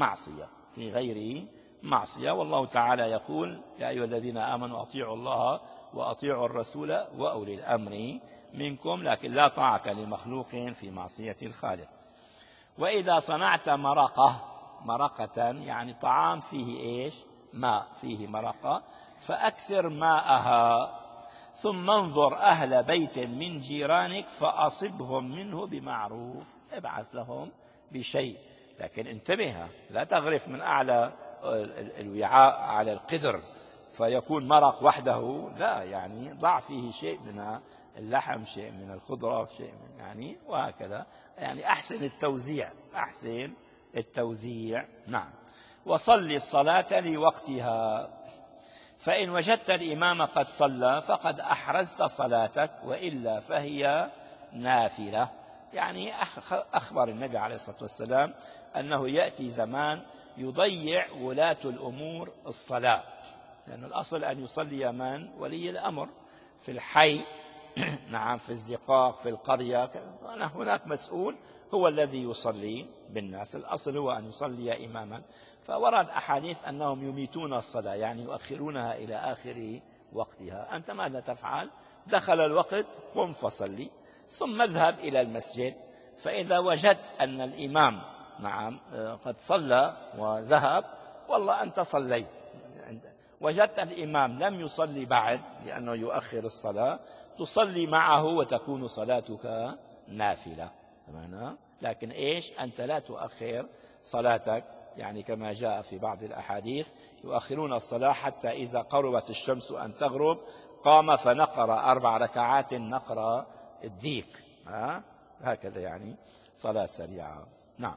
معصية. والله تعالى يقول: يا أيها الذين آمنوا أطيعوا الله وأطيعوا الرسول وأولي الأمر منكم، لكن لا طاعة لمخلوق في معصية الخالق. وإذا صنعت مرقة يعني طعام فيه إيش؟ ماء، فيه مرقة، فأكثر ماءها، ثم انظر أهل بيت من جيرانك فأصبهم منه بمعروف. ابعث لهم بشيء، لكن انتبه لا تغرف من أعلى الوعاء على القدر فيكون مرق وحده، لا، يعني ضع فيه شيء من اللحم، شيء من الخضرة، شيء من يعني وهكذا، يعني أحسن التوزيع. نعم. وصل الصلاة لوقتها، فإن وجدت الإمام قد صلى فقد أحرزت صلاتك، وإلا فهي نافلة. يعني أخبر النبي عليه الصلاة والسلام أنه يأتي زمان يضيع ولاة الأمور الصلاة، لأن الأصل أن يصلي من؟ ولي الأمر في الحي. نعم. في الزقاق، في القرية، هناك مسؤول هو الذي يصلي بالناس. الأصل هو أن يصلي إماما. فورد أحاديث أنهم يميتون الصلاة، يعني يؤخرونها إلى آخر وقتها. أنت ماذا تفعل؟ دخل الوقت قم فصلي، ثم اذهب إلى المسجد، فإذا وجدت أن الإمام نعم قد صلى وذهب، والله أنت صليت. وجدت الإمام لم يصلي بعد لأنه يؤخر الصلاة، تصلي معه وتكون صلاتك نافلة. لكن إيش؟ أنت لا تؤخر صلاتك، يعني كما جاء في بعض الأحاديث يؤخرون الصلاة حتى إذا قربت الشمس أن تغرب قام فنقر 4 ركعات نقر الديك. هكذا يعني صلاة سريعة. نعم.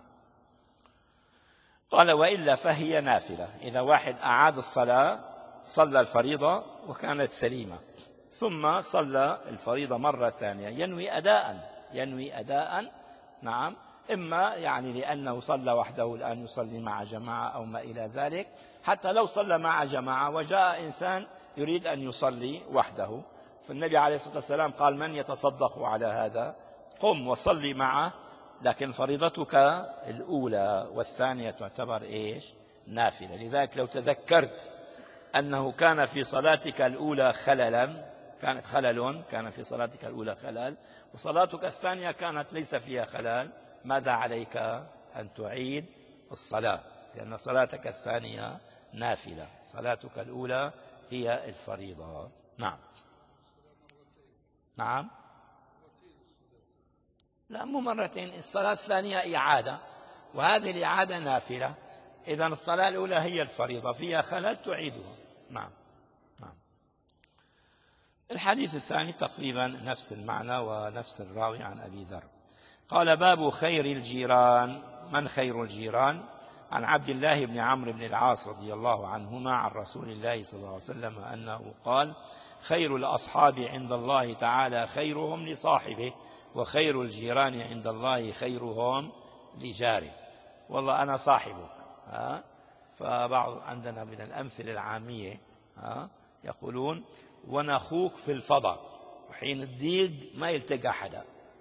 قال وإلا فهي نافلة. إذا واحد أعاد الصلاة، صلى الفريضة وكانت سليمة، ثم صلى الفريضة مرة ثانية، ينوي أداء نعم، إما يعني لأنه صلى وحده الآن يصلي مع جماعة أو ما إلى ذلك. حتى لو صلى مع جماعة وجاء إنسان يريد أن يصلي وحده، فالنبي عليه الصلاة والسلام قال من يتصدق على هذا؟ قم وصلي معه، لكن فريضتك الأولى والثانية تعتبر إيش؟ نافلة. لذلك لو تذكرت أنه كان في صلاتك الأولى كان في صلاتك الأولى خلل، وصلاتك الثانية كانت ليس فيها خلل، ماذا عليك؟ أن تعيد الصلاة، لأن صلاتك الثانية نافلة، صلاتك الأولى هي الفريضة. نعم. نعم. لا، مو مرتين، الصلاة الثانية إعادة، وهذه الإعادة نافلة. إذن الصلاة الأولى هي الفريضة، فيها خلل تعيدها. نعم. نعم. الحديث الثاني تقريبا نفس المعنى ونفس الراوي عن أبي ذر. قال باب خير الجيران. من خير الجيران؟ عن عبد الله بن عمرو بن العاص رضي الله عنهما عن رسول الله صلى الله عليه وسلم أنه قال خير الأصحاب عند الله تعالى خيرهم لصاحبه، وخير الجيران عند الله خيرهم لجاره. والله أنا صاحبك. فبعض عندنا من الأمثلة العامية يقولون ونخوك في الفضاء، وحين الضيق ما يلتقى حدا.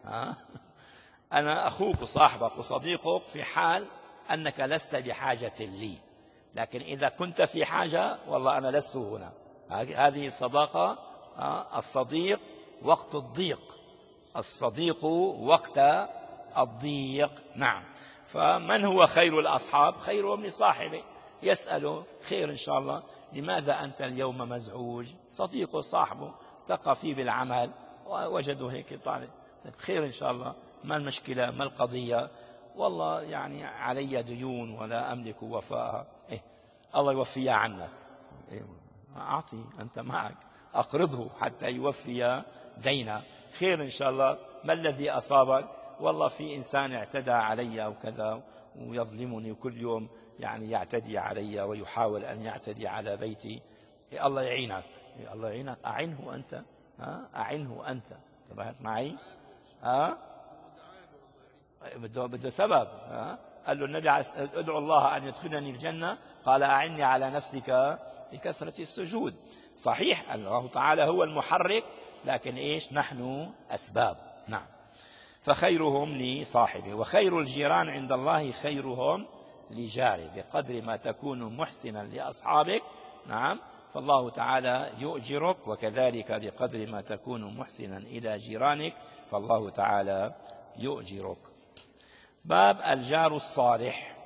أنا أخوك وصاحبك وصديقك في حال أنك لست بحاجة لي، لكن إذا كنت في حاجة والله أنا لست هنا. هذه الصداقة. الصديق وقت الضيق، الصديق وقت الضيق. نعم. فمن هو خير الأصحاب؟ خيرهم لصاحبه، يسأله خير إن شاء الله، لماذا أنت اليوم مزعوج؟ صديقه صاحبه التقى فيه بالعمل ووجدوا هيك طالب، خير إن شاء الله، ما المشكلة، ما القضية؟ والله يعني علي ديون ولا أملك وفاءها. الله يوفيها عنك. أعطي أنت معك، أقرضه حتى يوفي دينا، خير إن شاء الله. ما الذي أصابك؟ والله في إنسان اعتدى علي أو كذا ويظلمني كل يوم، يعني يعتدي علي ويحاول أن يعتدي على بيتي. الله يعينك، الله يعينك، أعنه أنت. أعنه أنت. انتبهت معي؟ بده سبب. قال له النبي ادعو الله أن يدخلني الجنة، قال أعني على نفسك بكثرة السجود. صحيح الله تعالى هو المحرك، لكن إيش؟ نحن أسباب. نعم. فخيرهم لصاحبه، وخير الجيران عند الله خيرهم لجاره، بقدر ما تكون محسنا لأصحابك. نعم. فالله تعالى يؤجرك، وكذلك بقدر ما تكون محسنا إلى جيرانك فالله تعالى يؤجرك. باب الجار الصالح.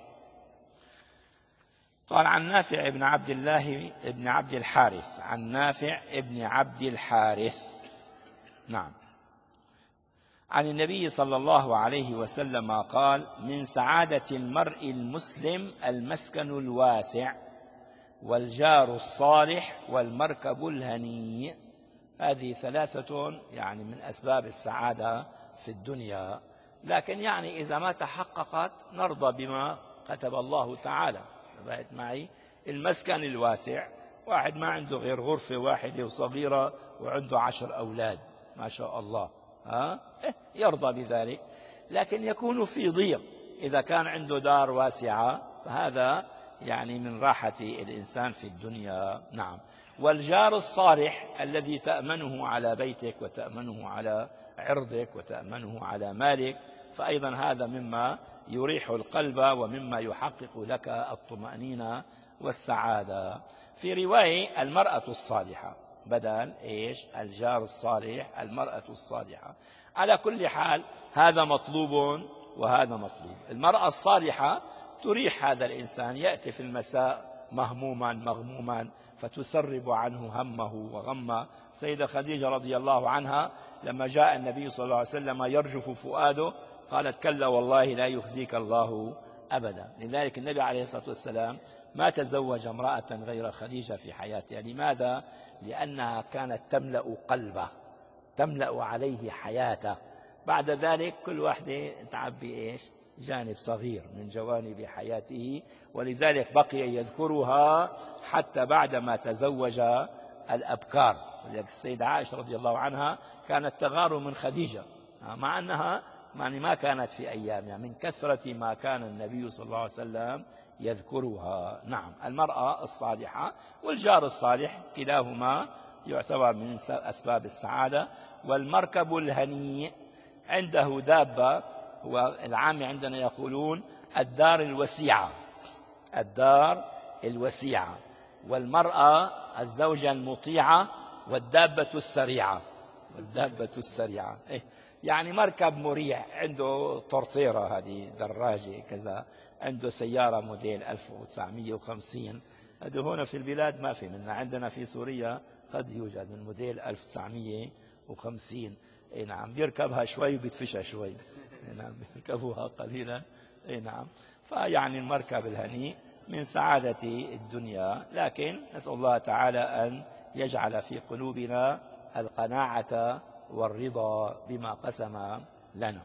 قال عن نافع بن عبد الله بن عبد الحارث، عن نافع بن عبد الحارث نعم عن النبي صلى الله عليه وسلم قال من سعادة المرء المسلم المسكن الواسع والجار الصالح والمركب الهنيء. هذه 3 يعني من أسباب السعادة في الدنيا، لكن يعني إذا ما تحققت نرضى بما كتب الله تعالى. بقيت معي؟ المسكن الواسع، واحد ما عنده غير غرفة واحدة وصغيرة وعنده 10 أولاد ما شاء الله، يرضى بذلك، لكن يكون في ضيق. إذا كان عنده دار واسعة فهذا يعني من راحة الإنسان في الدنيا. نعم. والجار الصالح الذي تأمنه على بيتك وتأمنه على عرضك وتأمنه على مالك، فأيضا هذا مما يريح القلب ومما يحقق لك الطمأنينة والسعادة. في رواية المرأة الصالحة، بدل إيش؟ الجار الصالح، المرأة الصالحة. على كل حال هذا مطلوب وهذا مطلوب. المرأة الصالحة تريح هذا الإنسان، يأتي في المساء مهموما مغموما فتسرب عنه همه وغمه. سيدة خديجة رضي الله عنها لما جاء النبي صلى الله عليه وسلم يرجف فؤاده قالت: كلا والله لا يخزيك الله أبدا. لذلك النبي عليه الصلاة والسلام ما تزوج امرأة غير خديجة في حياتها. لماذا؟ لأنها كانت تملأ قلبه، تملأ عليه حياته. بعد ذلك كل واحدة تعبي إيش؟ جانب صغير من جوانب حياته، ولذلك بقي يذكرها حتى بعدما تزوج الأبكار. ولذلك السيدة عائشة رضي الله عنها كانت تغار من خديجة مع أنها ما كانت في أيامها، من كثرة ما كان النبي صلى الله عليه وسلم يذكرها. نعم، المرأة الصالحة والجار الصالح كلاهما يعتبر من أسباب السعادة. والمركب الهنيء عنده دابة، والعامة عندنا يقولون الدار الوسيعة، الدار الوسيعة. والمرأة الزوجة المطيعة والدابة السريعة، والدابة السريعة. يعني مركب مريح، عنده طرطيرة هذه دراجة كذا، عنده سيارة موديل 1950. هذا هنا في البلاد ما في منها، عندنا في سوريا قد يوجد من موديل 1950. نعم، بيركبها شوي وبيدفشها شوي. نعم، بيركبوها قليلا. نعم، فيعني المركب الهنيء من سعادة الدنيا. لكن نسأل الله تعالى أن يجعل في قلوبنا القناعة والرضا بما قسم لنا.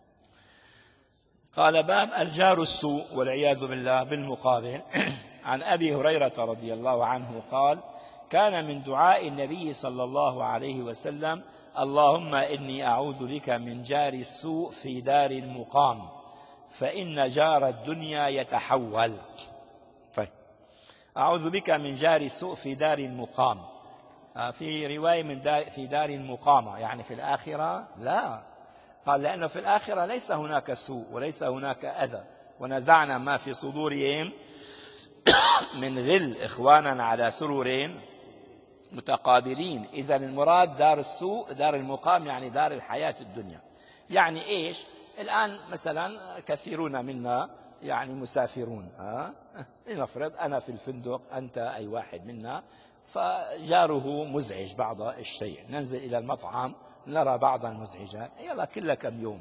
قال: باب الجار السوء والعياذ بالله. بالمقابل عن أبي هريرة رضي الله عنه قال: كان من دعاء النبي صلى الله عليه وسلم: اللهم إني أعوذ بك من جار السوء في دار المقام فإن جار الدنيا يتحول. طيب، أعوذ بك من جار السوء في دار المقام. في رواية في دار المقامة، يعني في الآخرة؟ لا، قال لأنه في الآخرة ليس هناك سوء وليس هناك أذى. ونزعنا ما في صدورهم من غل إخوانا على سرور متقابلين. إذن المراد دار السوء دار المقام، يعني دار الحياة الدنيا. يعني إيش؟ الآن مثلا كثيرون منا يعني مسافرون، لنفرض أنا في الفندق، أنت أي واحد منا، فجاره مزعج بعض الشيء، ننزل إلى المطعم نرى بعض المزعجات، يلا كل كم يوم،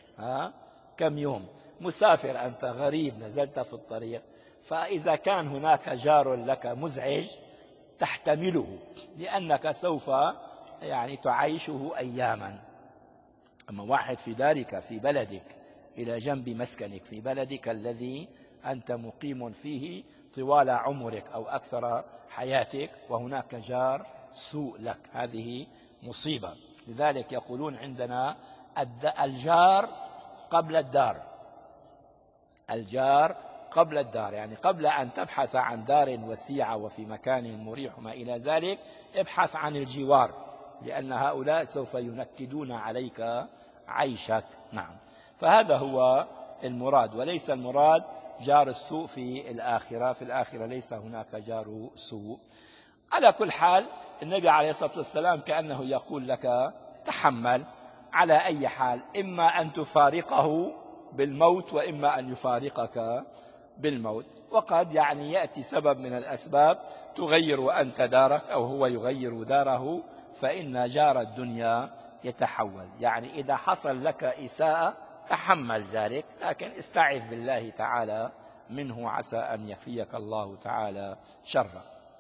كم يوم مسافر أنت، غريب، نزلت في الطريق، فإذا كان هناك جار لك مزعج تحتمله لأنك سوف يعني تعيشه أياما. أما واحد في دارك في بلدك إلى جنب مسكنك في بلدك الذي أنت مقيم فيه طوال عمرك أو أكثر حياتك، وهناك جار سوء لك، هذه مصيبة. لذلك يقولون عندنا الجار قبل الدار، الجار قبل الدار، يعني قبل أن تبحث عن دار وسيعة وفي مكان مريح وما إلى ذلك، ابحث عن الجوار، لأن هؤلاء سوف ينكدون عليك عيشك. نعم، فهذا هو المراد، وليس المراد جار السوء في الآخرة. في الآخرة ليس هناك جار سوء. على كل حال النبي عليه الصلاة والسلام كأنه يقول لك تحمل على أي حال، إما أن تفارقه بالموت وإما أن يفارقك بالموت. وقد يعني يأتي سبب من الأسباب تغير أنت دارك أو هو يغير داره، فإن جار الدنيا يتحول. يعني إذا حصل لك إساءة تحمل ذلك، لكن استعذ بالله تعالى منه، عسى أن يكفيك الله تعالى شره.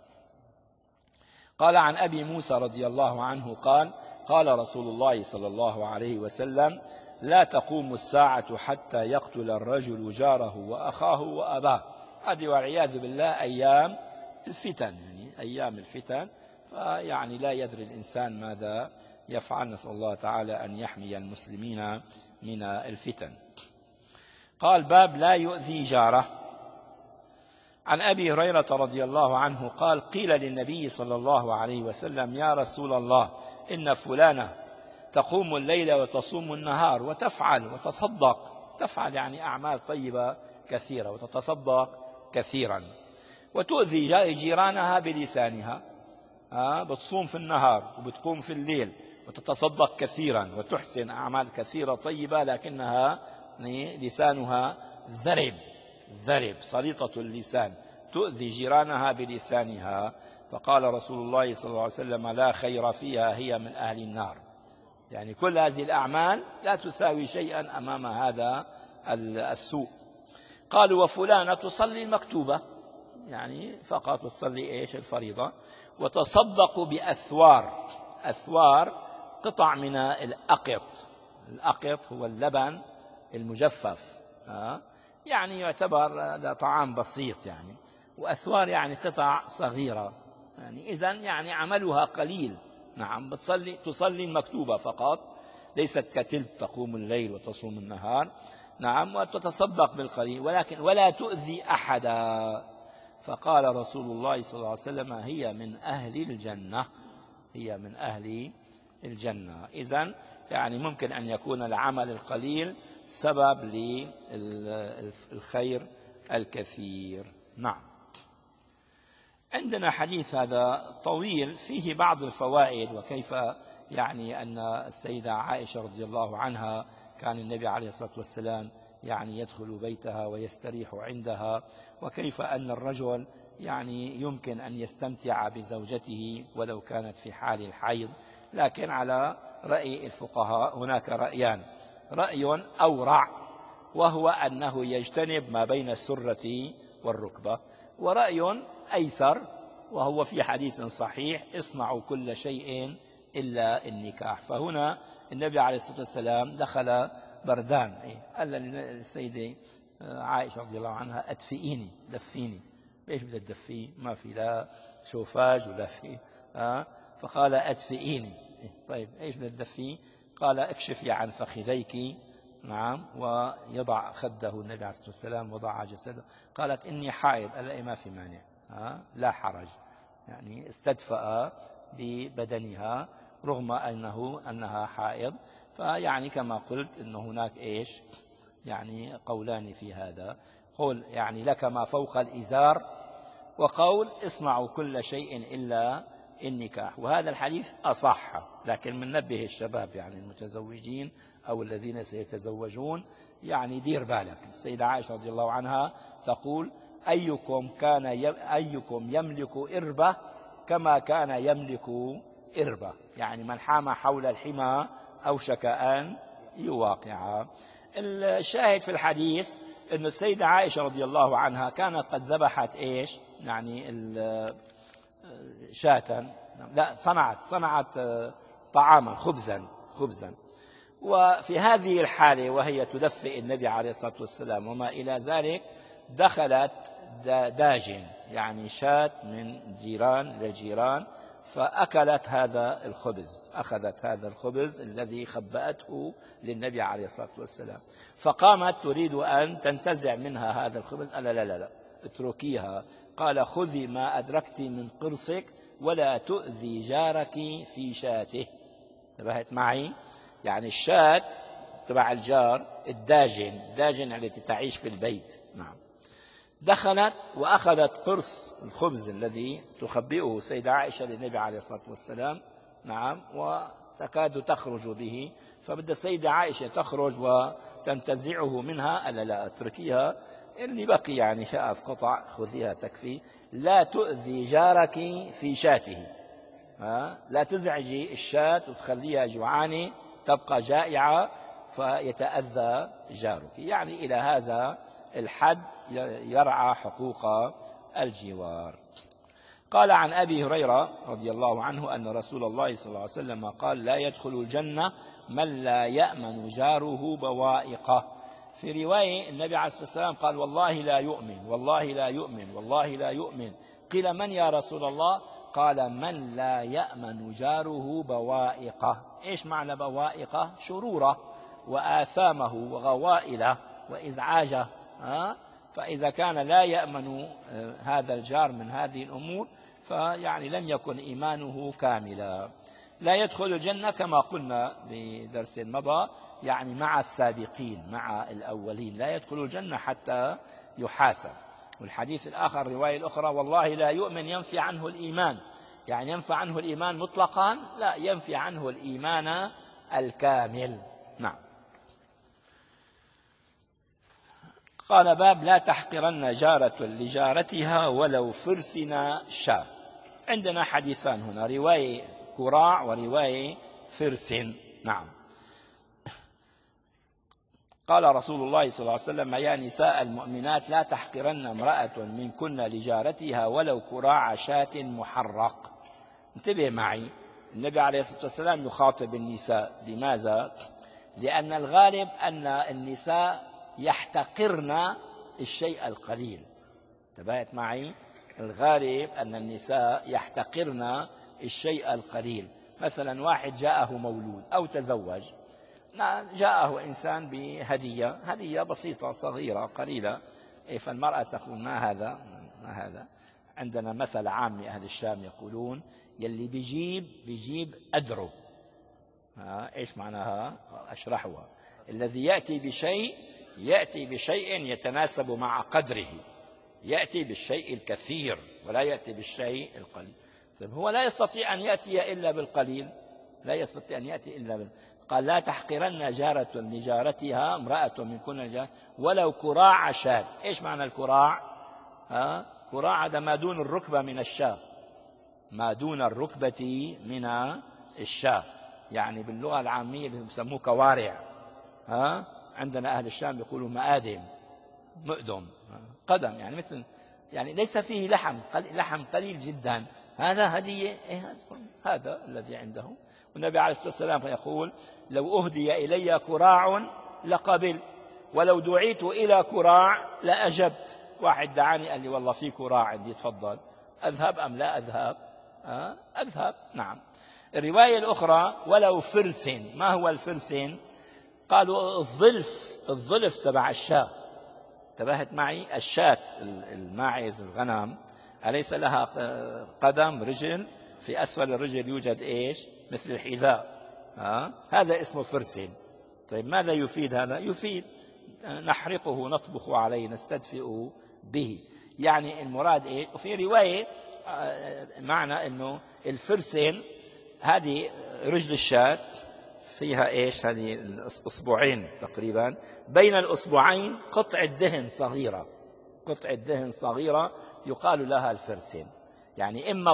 قال عن أبي موسى رضي الله عنه قال: قال رسول الله صلى الله عليه وسلم: لا تقوم الساعة حتى يقتل الرجل جاره وأخاه وأباه. هذه والعياذ بالله أيام الفتن، يعني أيام الفتن، فيعني لا يدري الإنسان ماذا يفعل. نسأل الله تعالى أن يحمي المسلمين من الفتن. قال: باب لا يؤذي جاره. عن أبي هريرة رضي الله عنه قال: قيل للنبي صلى الله عليه وسلم: يا رسول الله، إن فلانة تقوم الليل وتصوم النهار وتفعل وتصدق، تفعل يعني أعمال طيبة كثيرة وتتصدق كثيرا، وتؤذي جيرانها بلسانها. بتصوم في النهار وبتقوم في الليل وتتصدق كثيرا وتحسن أعمال كثيرة طيبة، لكنها لسانها ذرب سليطة اللسان تؤذي جيرانها بلسانها. فقال رسول الله صلى الله عليه وسلم: لا خير فيها، هي من أهل النار. يعني كل هذه الأعمال لا تساوي شيئا أمام هذا السوء. قالوا: وفلانة تصلي المكتوبة، يعني فقط تصلي الفريضة، وتصدقوا بأثوار. أثوار قطع من الأقط هو اللبن المجفف، يعني يعتبر طعام بسيط يعني. وأثوار يعني قطع صغيرة، يعني إذن يعني عملها قليل. نعم، تصلي المكتوبة فقط، ليست كتلت تقوم الليل وتصوم النهار. نعم، وتتصدق بالقليل، ولكن ولا تؤذي أحدا. فقال رسول الله صلى الله عليه وسلم: هي من أهل الجنة، هي من أهل الجنة. إذن يعني ممكن أن يكون العمل القليل سبب للخير الكثير. نعم. عندنا حديث هذا طويل فيه بعض الفوائد، وكيف يعني أن السيدة عائشة رضي الله عنها كان النبي عليه الصلاة والسلام يعني يدخل بيتها ويستريح عندها، وكيف أن الرجل يعني يمكن أن يستمتع بزوجته ولو كانت في حال الحيض. لكن على رأي الفقهاء هناك رأيان: رأي أورع وهو أنه يجتنب ما بين السرة والركبة، ورأي أيسر وهو في حديث صحيح: اصنعوا كل شيء إلا النكاح. فهنا النبي عليه الصلاة والسلام دخل بردان، قال للسيدة عائشة رضي الله عنها: أدفئيني، دفيني. ليش بدها تدفيه؟ ما في لا شوفاج ولا في فقال: أدفئيني. طيب ايش بدها تدفيه؟ قال: اكشفي عن فخذيك. نعم، ويضع خده النبي عليه الصلاة والسلام، وضع جسده. قالت: إني حائض. قال: ما في مانع، لا حرج. يعني استدفأ ببدنها رغم أنها حائض. فيعني كما قلت أن هناك يعني قولان في هذا: قول يعني لك ما فوق الإزار، وقول اصنعوا كل شيء إلا النكاح. وهذا الحديث أصح، لكن من نبه الشباب يعني المتزوجين أو الذين سيتزوجون، يعني دير بالك. السيدة عائشة رضي الله عنها تقول: أيكم يملك إربة كما كان يملك إربة، يعني من حام حول الحمى أوشك أن يواقع. الشاهد في الحديث أن السيدة عائشة رضي الله عنها كانت قد ذبحت يعني شاة، لا صنعت طعاما، خبزا. وفي هذه الحالة وهي تدفئ النبي عليه الصلاة والسلام وما إلى ذلك، دخلت داجن، يعني شاة من جيران لجيران، فأكلت هذا الخبز، أخذت هذا الخبز الذي خبأته للنبي عليه الصلاة والسلام، فقامت تريد أن تنتزع منها هذا الخبز. قال: لا اتركيها. قال: خذي ما أدركت من قرصك ولا تؤذي جارك في شاته. انتبهت معي؟ يعني الشاة تبع الجار الداجن التي تعيش في البيت. نعم. دخلت وأخذت قرص الخبز الذي تخبئه سيدة عائشة للنبي عليه الصلاة والسلام. نعم. وتكاد تخرج به، فبدأ السيدة عائشة تخرج وتنتزعه منها. قال: لا اتركيها، اللي بقي يعني شاء قطع، خذيها تكفي. لا تؤذي جارك في شاته، لا تزعجي الشاة وتخليها جوعانة تبقى جائعة فيتأذى جارك. يعني إلى هذا الحد يرعى حقوق الجوار. قال عن أبي هريرة رضي الله عنه أن رسول الله صلى الله عليه وسلم قال: لا يدخل الجنة من لا يأمن جاره بوائقه. في رواية النبي عليه الصلاة والسلام قال: والله لا يؤمن، والله لا يؤمن، والله لا يؤمن. قيل: من يا رسول الله؟ قال: من لا يأمن جاره بوائقه. إيش معنى بوائقه؟ شروره وآثامه وغوائله وإزعاجه. فإذا كان لا يأمن هذا الجار من هذه الأمور، فيعني لم يكن إيمانه كاملا. لا يدخل الجنة كما قلنا بدرس مضى، يعني مع السابقين، مع الأولين، لا يدخل الجنة حتى يحاسب. والحديث الآخر، الرواية الأخرى: والله لا يؤمن ينفي عنه الإيمان. يعني ينفي عنه الإيمان مطلقا؟ لا، ينفي عنه الإيمان الكامل. نعم. قال باب لا تحقرن جارة لجارتها ولو فرسنا شاة. عندنا حديثان هنا، رواية كراع ورواية فرس. نعم. قال رسول الله صلى الله عليه وسلم: يا نساء المؤمنات لا تحقرن امرأة منكن لجارتها ولو كراع شاة محرق. انتبه معي، النبي عليه الصلاة والسلام يخاطب النساء. لماذا؟ لأن الغالب أن النساء يحتقرن الشيء القليل. انتبهت معي؟ الغالب أن النساء يحتقرن الشيء القليل. مثلا واحد جاءه مولود أو تزوج، جاءه إنسان بهدية، هدية بسيطة صغيرة قليلة، فالمرأة تقول: ما هذا؟ ما هذا؟ عندنا مثل عام لأهل الشام يقولون: يلي بيجيب أدرو. إيش معناها؟ أشرحها. الذي يأتي بشيء يتناسب مع قدره، يأتي بالشيء الكثير ولا يأتي بالشيء القليل. طيب هو لا يستطيع أن يأتي إلا بالقليل، لا يستطيع أن يأتي إلا بالقليل. قال: لا تحقرن جارة لجارتها، امرأة منكن ولو كراع شاة. إيش معنى الكراع؟ كراع هذا ما دون الركبة من الشاة، ما دون الركبة من الشاة، يعني باللغة العامية بيسموه كوارع. عندنا أهل الشام يقولوا مآدم، مؤدم، قدم، يعني مثل، يعني ليس فيه لحم قليل جدا. هذا هدية، هذا الذي عنده. والنبي عليه الصلاة والسلام يقول: لو أهدي إلي كراع لقبلت، ولو دعيت إلى كراع لأجبت. واحد دعاني قال لي: والله في كراع عندي، تفضل. أذهب أم لا أذهب؟ أذهب. نعم. الرواية الأخرى: ولو فرس. ما هو الفرس؟ قالوا: الظلف تبع الشاة. انتبهت معي؟ الشاة، الماعز، الغنم، أليس لها قدم، رجل؟ في أسفل الرجل يوجد إيش؟ مثل الحذاء. هذا اسمه فرس. طيب ماذا يفيد هذا؟ يفيد نحرقه، نطبخ عليه، نستدفئ به. يعني المراد إيه؟ وفي رواية معنى أنه الفرسين هذه رجل الشاة فيها إيش؟ هذه الأصبعين تقريبا، بين الأصبعين قطعة دهن صغيرة، قطعة دهن صغيرة يقال لها الفرسين. يعني إما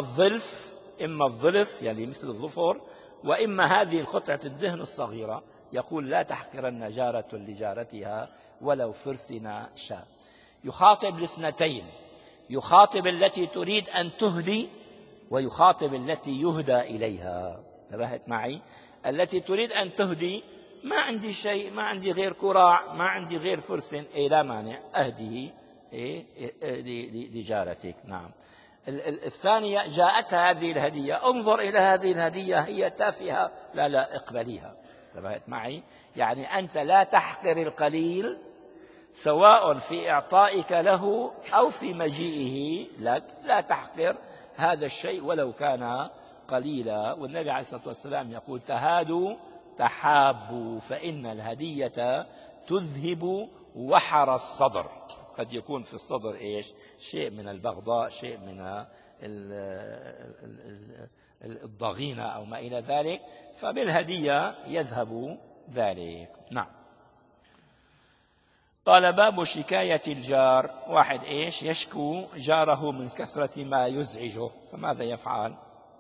الظلف يعني مثل الظفر، وإما هذه القطعة الدهن الصغيرة. يقول: لا تحقرن جارة لجارتها ولو فرسنا شاة. يخاطب الاثنتين، يخاطب التي تريد أن تهدي، ويخاطب التي يهدى إليها. انتبهت معي؟ التي تريد أن تهدي: ما عندي شيء، ما عندي غير كراع، ما عندي غير فرس، لا مانع، أهديه لجارتك. نعم. الثانية جاءتها هذه الهدية: انظر إلى هذه الهدية، هي تافهة، لا اقبليها. انتبهت معي؟ يعني أنت لا تحقر القليل، سواء في إعطائك له أو في مجيئه لك، لا تحقر هذا الشيء ولو كان قليلا. والنبي عليه الصلاة والسلام يقول: تهادوا تحابوا، فإن الهدية تذهب وحر الصدر. قد يكون في الصدر إيش؟ شيء من البغضاء، شيء من الضغينة أو ما إلى ذلك، فبالهدية يذهب ذلك. نعم. قال: باب شكاية الجار. واحد إيش؟ يشكو جاره من كثرة ما يزعجه، فماذا يفعل؟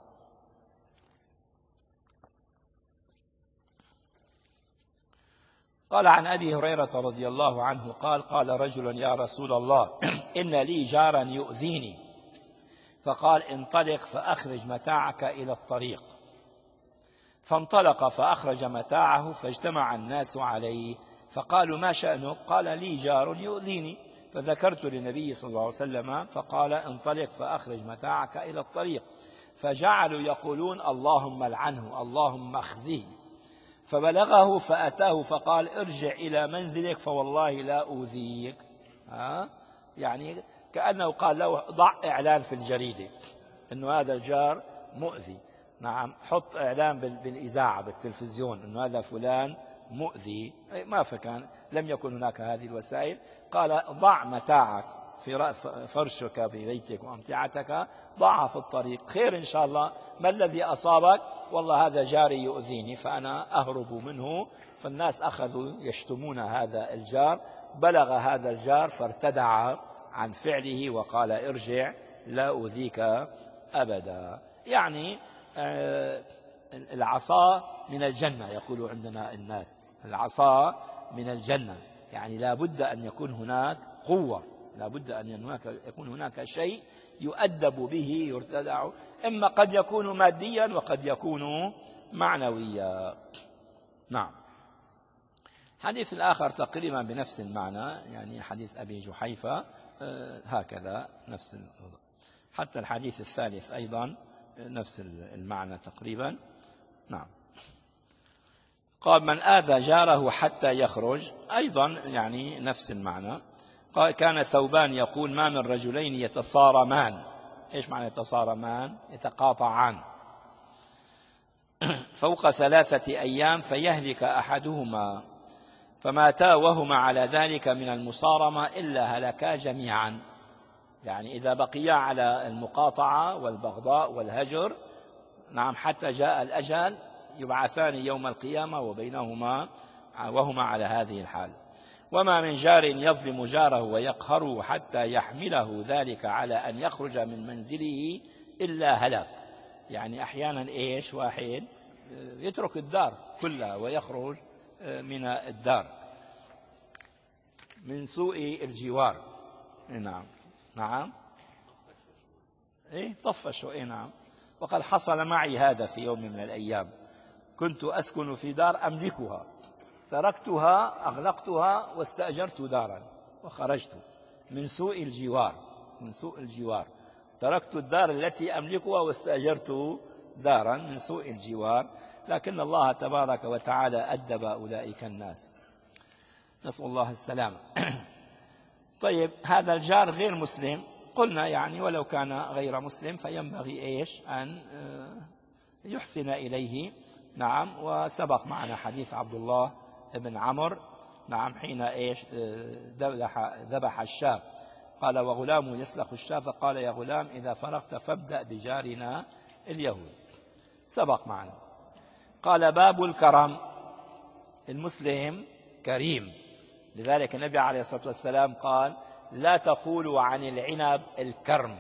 قال: عن أبي هريرة رضي الله عنه قال: قال رجل: يا رسول الله، إن لي جارا يؤذيني. فقال: انطلق فأخرج متاعك إلى الطريق. فانطلق فأخرج متاعه، فاجتمع الناس عليه، فقالوا: ما شأنك؟ قال: لي جار يؤذيني. فذكرت للنبي صلى الله عليه وسلم، فقال: انطلق فأخرج متاعك إلى الطريق. فجعلوا يقولون: اللهم لعنه، اللهم اخزيه. فبلغه فأتاه فقال: ارجع إلى منزلك فوالله لا أوذيك. يعني كأنه قال له: ضع إعلان في الجريدة أنه هذا الجار مؤذي. نعم، حط إعلان بالإذاعة بالتلفزيون أنه هذا فلان مؤذي. ما فكان، لم يكن هناك هذه الوسائل. قال: ضع متاعك فرشك في بيتك وأمتعتك ضعها في الطريق، خير إن شاء الله. ما الذي أصابك؟ والله هذا جاري يؤذيني فأنا أهرب منه. فالناس أخذوا يشتمون هذا الجار، بلغ هذا الجار فارتدع عن فعله وقال ارجع لا أؤذيك أبدا. يعني العصا من الجنة يقول عندنا الناس، العصا من الجنة، يعني لا بد أن يكون هناك قوة، لا بد أن يكون هناك شيء يؤدب به يرتدع، إما قد يكون ماديا وقد يكون معنويا. نعم. حديث الآخر تقريبا بنفس المعنى، يعني حديث أبي جحيفة هكذا نفس حتى الحديث الثالث أيضا نفس المعنى تقريبا. نعم. قال من آذى جاره حتى يخرج، أيضا يعني نفس المعنى. قال كان ثوبان يقول ما من رجلين يتصارمان. إيش معنى يتصارمان؟ يتقاطعان فوق 3 أيام فيهلك أحدهما، فماتا وهما على ذلك من المصارمة إلا هلكا جميعا. يعني إذا بقيا على المقاطعة والبغضاء والهجر، نعم، حتى جاء الأجل يبعثان يوم القيامة وهما على هذه الحال. وما من جار يظلم جاره ويقهره حتى يحمله ذلك على أن يخرج من منزله إلا هلك. يعني أحيانا إيش واحد يترك الدار كلها ويخرج من الدار من سوء الجوار. نعم نعم طفش. نعم. وقد حصل معي هذا في يوم من الأيام، كنت أسكن في دار أملكها، تركتها أغلقتها واستأجرت دارا وخرجت من سوء الجوار، من سوء الجوار. تركت الدار التي أملكها واستأجرت دارا من سوء الجوار. لكن الله تبارك وتعالى أدب أولئك الناس، نسأل الله السلامة. طيب هذا الجار غير مسلم، قلنا يعني ولو كان غير مسلم فينبغي إيش أن يحسن إليه. نعم. وسبق معنا حديث عبد الله بن عمرو، نعم، حين إيش ذبح الشاة، قال وغلام يسلخ الشاة فقال يا غلام إذا فرغت فابدأ بجارنا اليهود، سبق معنا. قال باب الكرم، المسلم كريم، لذلك النبي عليه الصلاة والسلام قال لا تقولوا عن العنب الكرم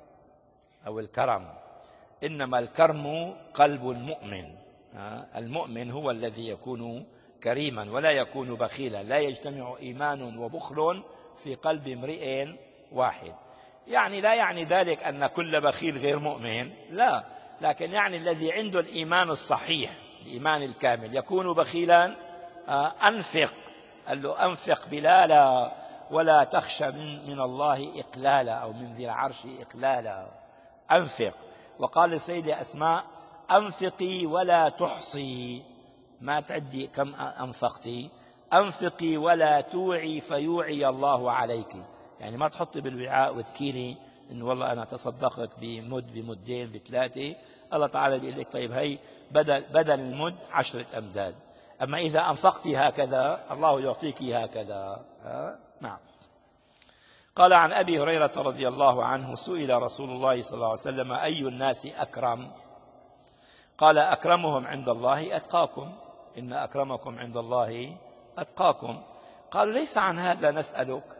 أو الكرم، إنما الكرم قلب المؤمن. المؤمن هو الذي يكون كريما ولا يكون بخيلا، لا يجتمع إيمان وبخل في قلب امرئ واحد. يعني لا يعني ذلك أن كل بخيل غير مؤمن، لا، لكن يعني الذي عنده الإيمان الصحيح، الإيمان الكامل، يكون بخيلا. أنفق، قال له أنفق بلالا ولا تخشى من الله إقلالا، أو من ذي العرش إقلالا، أنفق. وقال لسيدة أسماء أنفقي ولا تحصي، ما تعدي كم أنفقتي، أنفقي ولا توعي فيوعي الله عليك. يعني ما تحطي بالوعاء وتكيلي إن والله أنا تصدقت بمد بمدين بثلاثة، الله تعالى بيقول لك طيب هي بدل المد 10 أمداد، أما إذا أنفقتي هكذا الله يعطيك هكذا. نعم. قال عن أبي هريرة رضي الله عنه سئل رسول الله صلى الله عليه وسلم أي الناس أكرم؟ قال أكرمهم عند الله أتقاكم، إن أكرمكم عند الله أتقاكم. قالوا ليس عن هذا نسألك.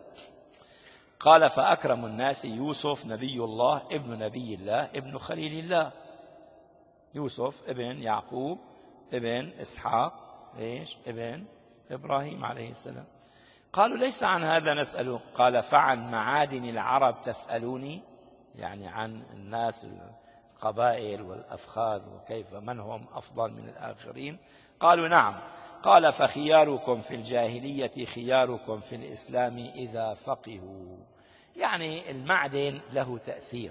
قال فأكرم الناس يوسف نبي الله ابن نبي الله ابن خليل الله، يوسف ابن يعقوب ابن إسحاق ابن إبراهيم عليه السلام. قالوا ليس عن هذا نسألك. قال فعن معادن العرب تسألوني، يعني عن الناس القبائل والأفخاذ وكيف من هم أفضل من الآخرين. قالوا نعم. قال فخياركم في الجاهلية خياركم في الإسلام إذا فقهوا. يعني المعدن له تأثير،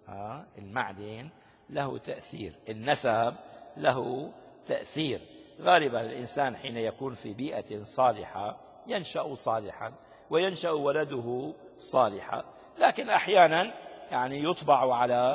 المعدن له تأثير، النسب له تأثير. غالبا الإنسان حين يكون في بيئة صالحة ينشأ صالحا وينشأ ولده صالحا، لكن أحيانا يعني يطبع على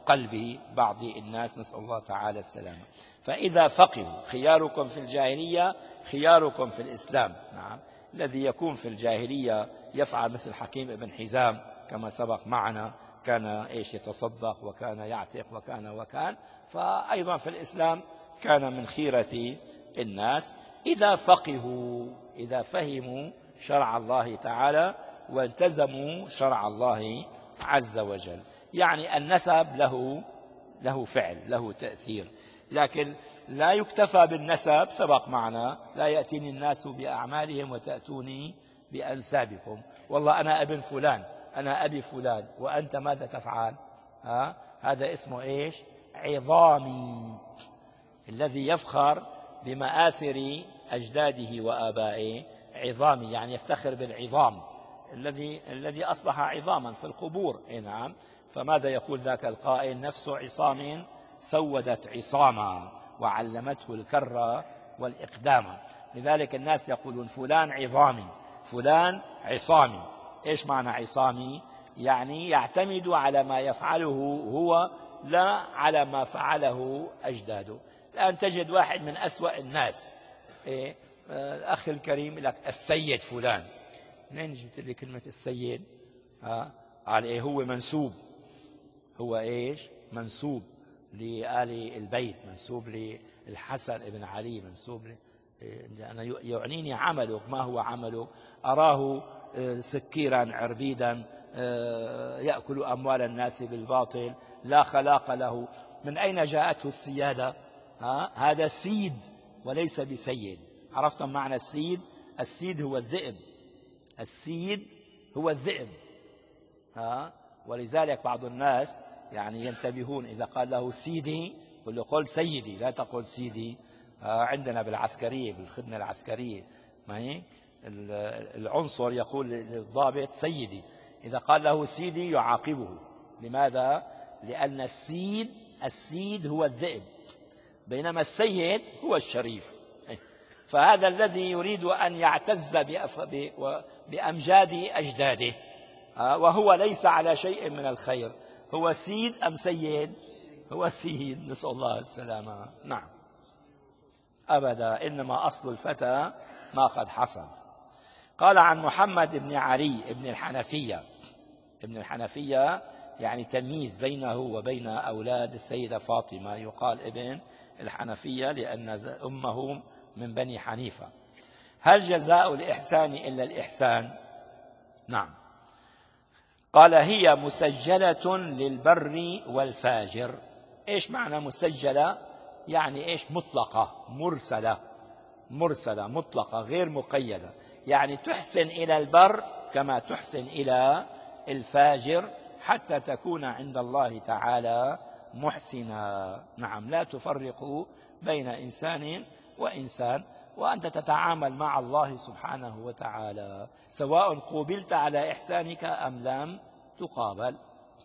قلب بعض الناس، نسأل الله تعالى السلامة. فإذا فقهوا، خياركم في الجاهلية خياركم في الإسلام. نعم، الذي يكون في الجاهلية يفعل مثل حكيم بن حزام كما سبق معنا، كان يتصدق وكان يعتق وكان فأيضا في الإسلام كان من خيرة الناس إذا فقهوا، إذا فهموا شرع الله تعالى والتزموا شرع الله عز وجل. يعني النسب له فعل، له تأثير، لكن لا يكتفى بالنسب. سبق معنا لا يأتيني الناس بأعمالهم وتأتوني بأنسابكم. والله أنا ابن فلان، أنا أبي فلان، وأنت ماذا تفعل؟ هذا اسمه عظامي. الذي يفخر بمآثر أجداده وآبائه عظامي، يعني يفتخر بالعظام الذي أصبح عظاما في القبور. نعم، فماذا يقول ذاك القائل؟ نفس عصام سودت عصاما وعلمته الكر والإقدام. لذلك الناس يقولون فلان عظامي، فلان عصامي. إيش معنى عصامي؟ يعني يعتمد على ما يفعله هو لا على ما فعله أجداده. الآن تجد واحد من أسوأ الناس، الأخ الكريم يقول لك السيد فلان. منين جبت لي كلمة السيد؟ على هو منسوب، هو منسوب لآل البيت، منسوب للحسن بن علي، منسوب أنا يعنيني عملك. ما هو عملك؟ أراه سكيرا عربيدا يأكل أموال الناس بالباطل، لا خلاق له. من أين جاءته السيادة؟ هذا سيد وليس بسيد. عرفتم معنى السيد؟ السيد هو الذئب، السيد هو الذئب. ولذلك بعض الناس يعني ينتبهون، إذا قال له سيدي قل له قل سيدي، لا تقول سيدي. عندنا بالعسكرية، بالخدمة العسكرية، ما هي العنصر يقول للضابط سيدي، إذا قال له سيدي يعاقبه. لماذا؟ لأن السيد هو الذئب، بينما السيد هو الشريف. فهذا الذي يريد أن يعتز بأمجاد أجداده وهو ليس على شيء من الخير، هو سيد أم سيد؟ هو سيد، نسأل الله السلامة. نعم، أبدا، إنما أصل الفتى ما قد حصل. قال عن محمد بن علي بن الحنفية. ابن الحنفية يعني تمييز بينه وبين أولاد السيدة فاطمة، يقال ابن الحنفية لأن أمه من بني حنيفة. هل جزاء الإحسان إلا الإحسان؟ نعم. قال هي مسجلة للبر والفاجر. إيش معنى مسجلة؟ يعني مطلقة، مرسلة مطلقة غير مقيدة، يعني تحسن إلى البر كما تحسن إلى الفاجر حتى تكون عند الله تعالى محسنا. نعم، لا تفرق بين إنسان وإنسان، وأنت تتعامل مع الله سبحانه وتعالى سواء قوبلت على إحسانك أم لم تقابل.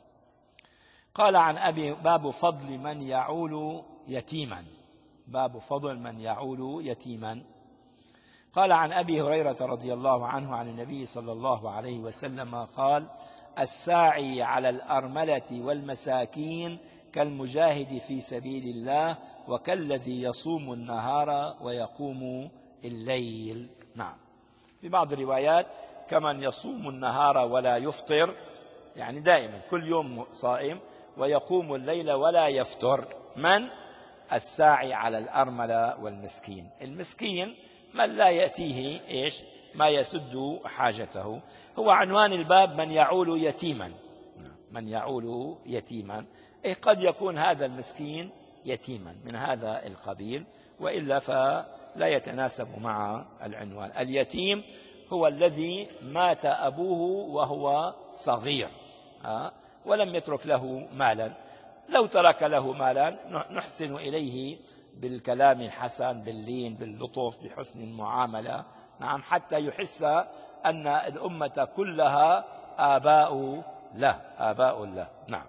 قال عن أبي باب فضل من يعول يتيما، باب فضل من يعول يتيما. قال عن أبي هريرة رضي الله عنه عن النبي صلى الله عليه وسلم قال الساعي على الأرملة والمساكين كالمجاهد في سبيل الله وكالذي يصوم النهار ويقوم الليل. نعم، في بعض الروايات كمن يصوم النهار ولا يفطر، يعني دائما كل يوم صائم، ويقوم الليل ولا يفطر. من؟ الساعي على الأرملة والمسكين. المسكين من لا يأتيه ما يسد حاجته. هو عنوان الباب من يعول يتيما، من يعول يتيما. قد يكون هذا المسكين يتيما من هذا القبيل، وإلا فلا يتناسب مع العنوان. اليتيم هو الذي مات أبوه وهو صغير ولم يترك له مالا. لو ترك له مالا نحسن إليه بالكلام الحسن، باللين، باللطف، بحسن المعاملة. نعم، حتى يحس أن الأمة كلها آباء له. نعم.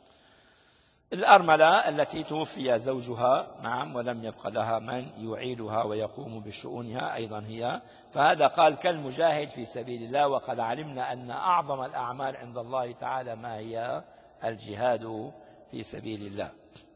الأرملة التي توفي زوجها، نعم، ولم يبق لها من يعيلها ويقوم بشؤونها أيضا هي. فهذا قال كالمجاهد في سبيل الله، وقد علمنا أن أعظم الأعمال عند الله تعالى ما هي؟ الجهاد في سبيل الله.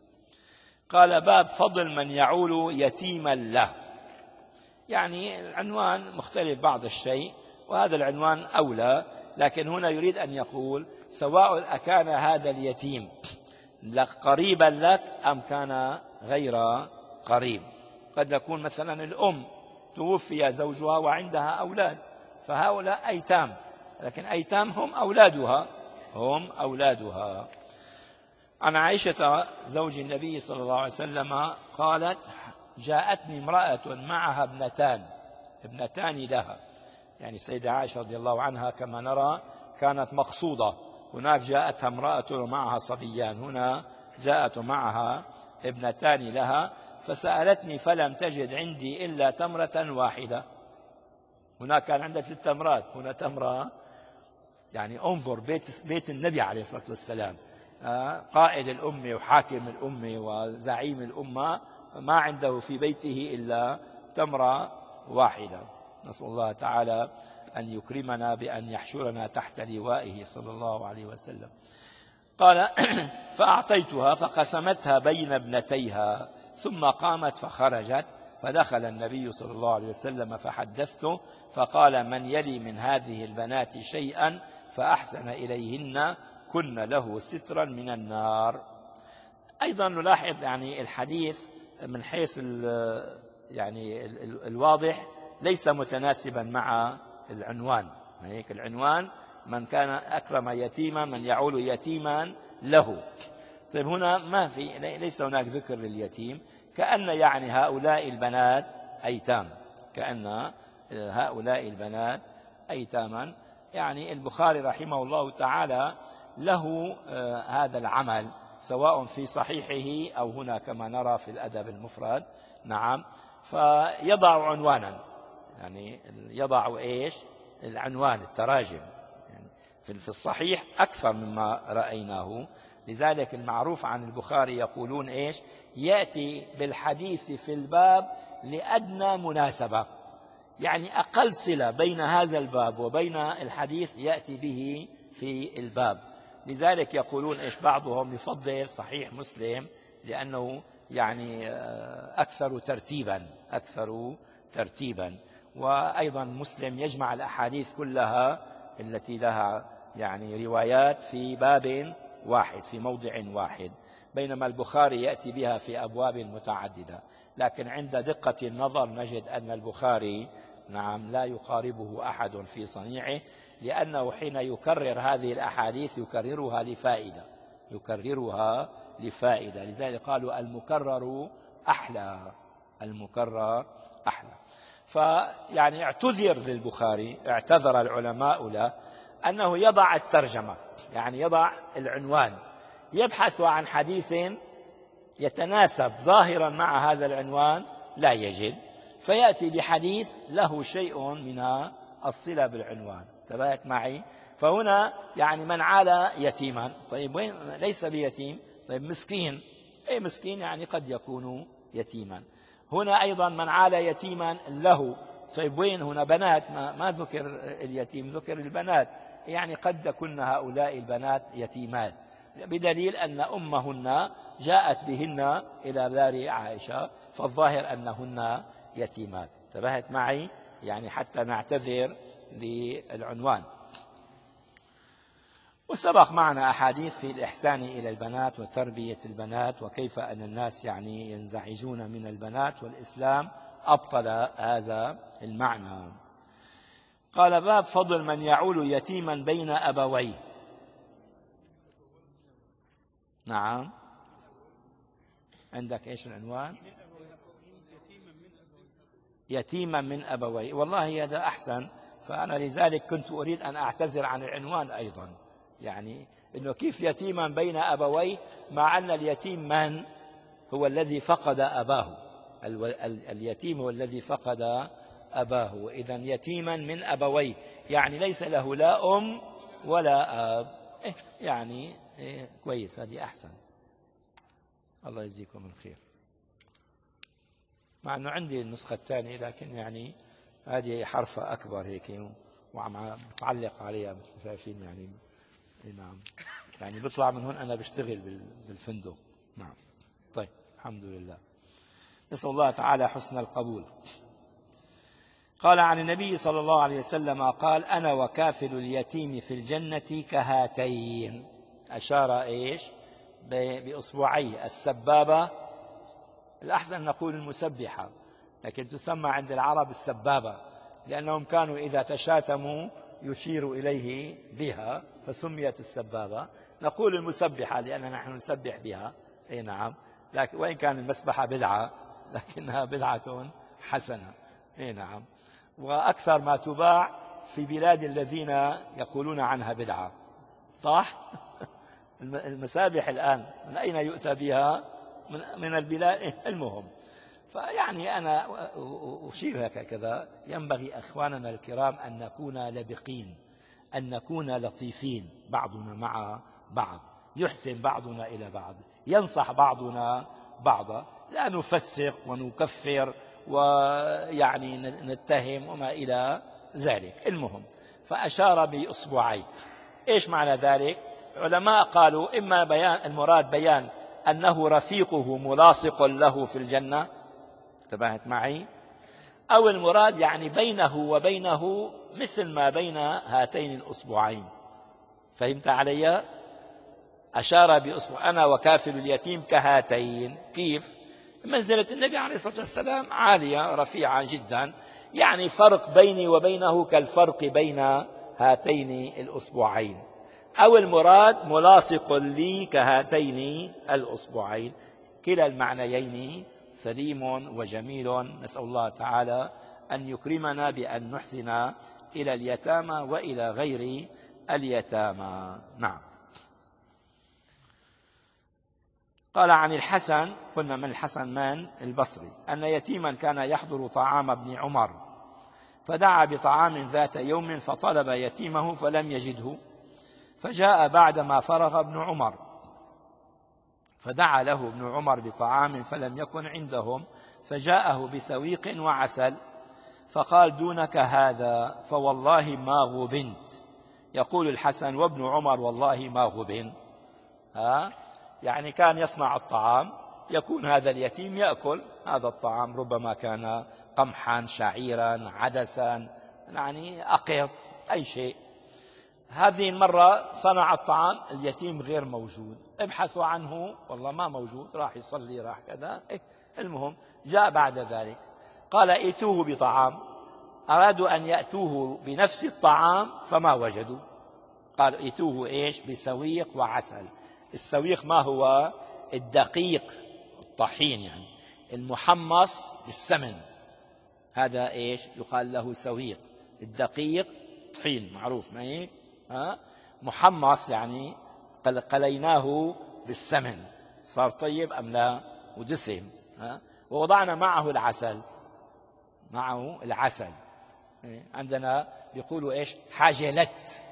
قال باب فضل من يعول يتيما له. يعني العنوان مختلف بعض الشيء، وهذا العنوان أولى، لكن هنا يريد أن يقول سواء أكان هذا اليتيم قريبا لك أم كان غير قريب. قد يكون مثلا الأم توفي زوجها وعندها أولاد، فهؤلاء أيتام، لكن أيتام هم أولادها. عن عائشة زوج النبي صلى الله عليه وسلم قالت جاءتني امرأة معها ابنتان لها، يعني السيدة عائشة رضي الله عنها كما نرى كانت مقصودة، هناك جاءتها امرأة ومعها صبيان، هنا جاءت معها ابنتان لها، فسألتني فلم تجد عندي إلا تمرة واحدة. هناك كان عندك 3 تمرات، هنا تمرة. يعني انظر بيت النبي عليه الصلاة والسلام، قائد الأمة وحاكم الأمة وزعيم الأمة، ما عنده في بيته إلا تمرة واحدة. نسأل الله تعالى أن يكرمنا بأن يحشرنا تحت لوائه صلى الله عليه وسلم. قال فأعطيتها فقسمتها بين ابنتيها، ثم قامت فخرجت، فدخل النبي صلى الله عليه وسلم فحدثته، فقال من يلي من هذه البنات شيئا فأحسن إليهن كن له سترا من النار. أيضا نلاحظ يعني الحديث من حيث يعني الواضح ليس متناسبا مع العنوان. هيك العنوان من كان أكرم يتيما من يعول يتيما له. طيب هنا ما في، ليس هناك ذكر لليتيم، كأن يعني هؤلاء البنات أيتام، كأن هؤلاء البنات أيتاما. يعني البخاري رحمه الله تعالى له هذا العمل سواء في صحيحه أو هنا كما نرى في الأدب المفرد. نعم، فيضع عنوانا، يعني يضع إيش العنوان التراجم، يعني في الصحيح أكثر مما رأيناه. لذلك المعروف عن البخاري يقولون إيش يأتي بالحديث في الباب لأدنى مناسبة، يعني أقل صلة بين هذا الباب وبين الحديث يأتي به في الباب. لذلك يقولون إيش بعضهم يفضل صحيح مسلم لأنه يعني أكثر ترتيبا، وأيضا مسلم يجمع الأحاديث كلها التي لها يعني روايات في باب واحد في موضع واحد، بينما البخاري يأتي بها في أبواب متعددة. لكن عند دقة النظر نجد أن البخاري نعم لا يقاربه أحد في صنيعه، لأنه حين يكرر هذه الأحاديث يكررها لفائدة. لذلك قالوا المكرر أحلى. فيعني اعتذر العلماء له أنه يضع الترجمة، يعني يضع العنوان، يبحث عن حديث يتناسب ظاهرا مع هذا العنوان لا يجد، فيأتي بحديث له شيء من الصلة بالعنوان. انتبهت معي؟ فهنا يعني من عال يتيما، طيب وين ليس بيتيم؟ طيب مسكين، أي مسكين يعني قد يكون يتيما. هنا أيضا من عال يتيما له، طيب وين هنا بنات؟ ما ذكر اليتيم، ذكر البنات، يعني قد يكون هؤلاء البنات يتيمات، بدليل أن أمهن جاءت بهن إلى دار عائشة، فالظاهر أنهن يتيمات. انتبهت معي؟ يعني حتى نعتذر للعنوان. وسبق معنا أحاديث في الإحسان إلى البنات وتربية البنات، وكيف أن الناس يعني ينزعجون من البنات، والإسلام أبطل هذا المعنى. قال باب فضل من يعول يتيما بين أبويه. نعم، عندك إيش العنوان؟ يتيما من أبويه. والله هذا أحسن، فأنا لذلك كنت أريد أن أعتذر عن العنوان أيضا، يعني إنه كيف يتيما بين أبويه، مع أن اليتيم من هو الذي فقد أباه، اليتيم هو الذي فقد أباه، إذن يتيما من أبويه يعني ليس له لا أم ولا أب. يعني كويس، هذه أحسن، الله يجزيكم الخير. مع أنه عندي النسخة الثانية، لكن يعني هذه حرفة أكبر هيك وعم تعلق عليها، شايفين يعني نعم، يعني بطلع من هون أنا بشتغل بالفندق. نعم. طيب، الحمد لله، نسأل الله تعالى حسن القبول. قال عن النبي صلى الله عليه وسلم قال: أنا وكافل اليتيم في الجنة كهاتين. أشار إيش؟ بإصبعيه السبابة، الأحسن نقول المسبحة، لكن تسمى عند العرب السبابة، لأنهم كانوا إذا تشاتموا يشير إليه بها فسميت السبابة. نقول المسبحة لأننا نحن نسبح بها. أي نعم، لكن وإن كان المسبحة بدعة لكنها بدعة حسنة. أي نعم، وأكثر ما تباع في بلاد الذين يقولون عنها بدعة. صح؟ المسابح الآن من أين يؤتى بها؟ من البلاد. المهم، فيعني أنا أشير هكذا، ينبغي أخواننا الكرام أن نكون لبقين، أن نكون لطيفين بعضنا مع بعض، يحسن بعضنا إلى بعض، ينصح بعضنا بعضا، لا نفسق ونكفر ويعني نتهم وما إلى ذلك. المهم، فأشار بإصبعيه. إيش معنى ذلك؟ علماء قالوا إما المراد بيان أنه رفيقه ملاصق له في الجنة، انتبهت معي؟ أو المراد يعني بينه وبينه مثل ما بين هاتين الأصبعين. فهمت علي؟ أشار بإصبع: أنا وكافل اليتيم كهاتين. كيف؟ منزلة النبي عليه الصلاة والسلام عالية رفيعة جدا، يعني فرق بيني وبينه كالفرق بين هاتين الأصبعين. أو المراد ملاصق لي كهاتين الأصبعين. كلا المعنيين سليم وجميل. نسأل الله تعالى أن يكرمنا بأن نحسن إلى اليتامى وإلى غير اليتامى. نعم. قال عن الحسن، قلنا من الحسن؟ من؟ البصري، أن يتيما كان يحضر طعام ابن عمر، فدعا بطعام ذات يوم فطلب يتيمه فلم يجده، فجاء بعدما فرغ ابن عمر فدعا له ابن عمر بطعام فلم يكن عندهم، فجاءه بسويق وعسل، فقال: دونك هذا فوالله ما غبنت. يقول الحسن وابن عمر: والله ما غبن. يعني كان يصنع الطعام، يكون هذا اليتيم يأكل هذا الطعام، ربما كان قمحا، شعيرا، عدسا، يعني أقيط، أي شيء. هذه المرة صنع الطعام، اليتيم غير موجود، ابحثوا عنه، والله ما موجود، راح يصلي، راح كذا. المهم جاء بعد ذلك قال: ائتوه بطعام. أرادوا أن يأتوه بنفس الطعام فما وجدوا، قال: ائتوه إيش؟ بسويق وعسل. السويق ما هو؟ الدقيق، الطحين، يعني المحمص بالسمن، هذا إيش؟ يقال له سويق. الدقيق طحين معروف، ما هيك؟ محمص يعني قليناه بالسمن، صار طيب أم لا؟ ودسم. ووضعنا معه العسل، معه العسل. عندنا بيقولوا إيش؟ حاجة لت،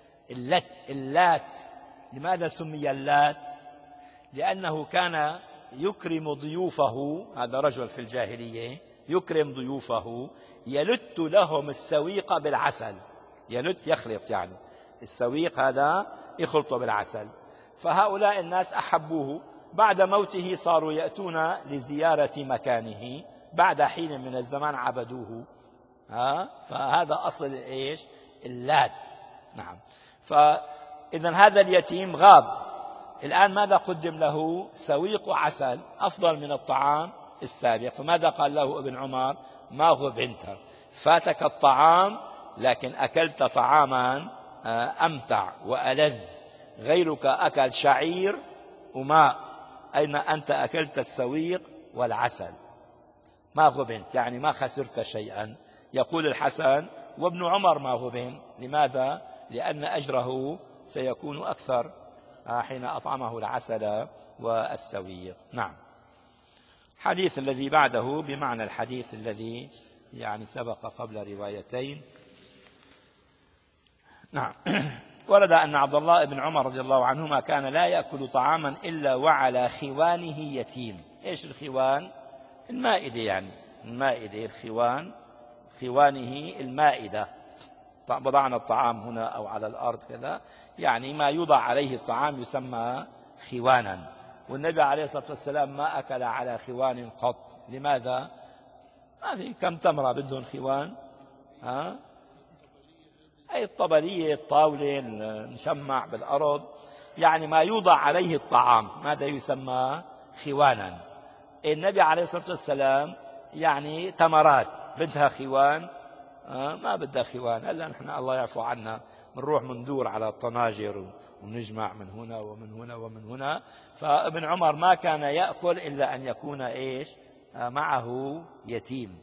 اللات. لماذا سمي اللات؟ لأنه كان يكرم ضيوفه، هذا رجل في الجاهلية يكرم ضيوفه، يلت لهم السويق بالعسل، يلت يخلط، يعني السويق هذا يخلطه بالعسل. فهؤلاء الناس أحبوه، بعد موته صاروا يأتون لزيارة مكانه، بعد حين من الزمان عبدوه. فهذا أصل إيش؟ اللات. نعم. فإذا هذا اليتيم غاب، الآن ماذا قدم له؟ سويق وعسل، أفضل من الطعام السابق. فماذا قال له ابن عمر؟ ما غبنت، فاتك الطعام لكن أكلت طعاما أمتع وألذ، غيرك أكل شعير وماء، أين أنت أكلت السويق والعسل. ما غبنت يعني ما خسرت شيئا. يقول الحسن وابن عمر ما غبن. لماذا؟ لأن أجره سيكون أكثر حين أطعمه العسل والسويق. نعم. الحديث الذي بعده بمعنى الحديث الذي يعني سبق قبل روايتين. نعم. ورد أن عبد الله بن عمر رضي الله عنهما كان لا يأكل طعاما إلا وعلى خوانه يتيم. إيش الخوان؟ المائدة، يعني المائدة، الخوان، خوانه المائدة. وضعنا الطعام هنا أو على الأرض كذا، يعني ما يوضع عليه الطعام يسمى خوانا. والنبي عليه الصلاة والسلام ما أكل على خوان قط. لماذا؟ ما في كم تمرة بدهم خوان، أي الطبلية، الطاولة، المشمع بالأرض، يعني ما يوضع عليه الطعام ماذا يسمى خوانا. النبي عليه الصلاة والسلام يعني تمرات بدها خوان؟ ما بدها خوان. هلا نحن الله يعفو عنا بنروح مندور على الطناجر ونجمع من هنا ومن هنا ومن هنا. فابن عمر ما كان يأكل إلا أن يكون إيش؟ معه يتيم.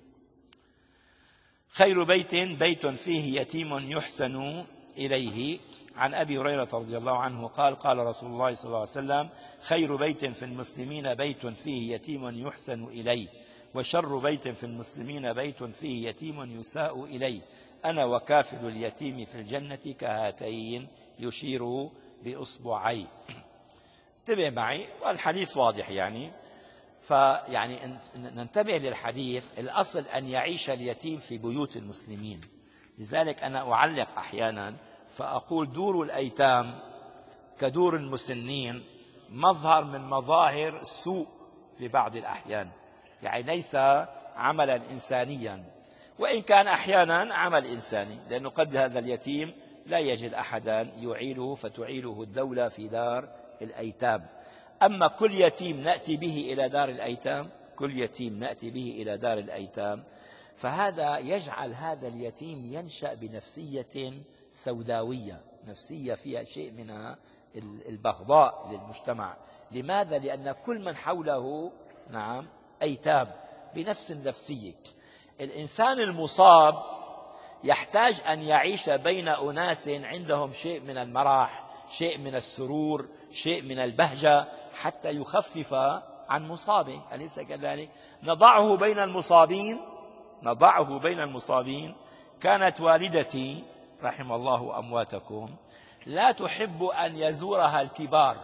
خير بيت بيت فيه يتيم يحسن إليه. عن أبي هريرة رضي الله عنه قال قال رسول الله صلى الله عليه وسلم: خير بيت في المسلمين بيت فيه يتيم يحسن إليه، وشر بيت في المسلمين بيت فيه يتيم يساء إليه، أنا وكافل اليتيم في الجنة كهاتين، يشير بإصبعيه. انتبه معي، والحديث واضح فيعني ننتبه للحديث. الأصل أن يعيش اليتيم في بيوت المسلمين. لذلك أنا أعلق أحيانا فأقول دور الأيتام كدور المسنين مظهر من مظاهر السوء في بعض الأحيان، يعني ليس عملا إنسانيا، وإن كان أحيانا عمل إنساني، لأنه قد هذا اليتيم لا يجد أحدا يعيله فتعيله الدولة في دار الأيتام. أما كل يتيم نأتي به إلى دار الأيتام، كل يتيم نأتي به إلى دار الأيتام، فهذا يجعل هذا اليتيم ينشأ بنفسية سوداوية، نفسية فيها شيء من البغضاء للمجتمع. لماذا؟ لأن كل من حوله أيتام بنفس النفسية. الإنسان المصاب يحتاج أن يعيش بين أناس عندهم شيء من المرح، شيء من السرور، شيء من البهجة، حتى يخفف عن مصابه، أليس كذلك؟ نضعه بين المصابين. كانت والدتي رحم الله أمواتكم لا تحب أن يزورها الكبار.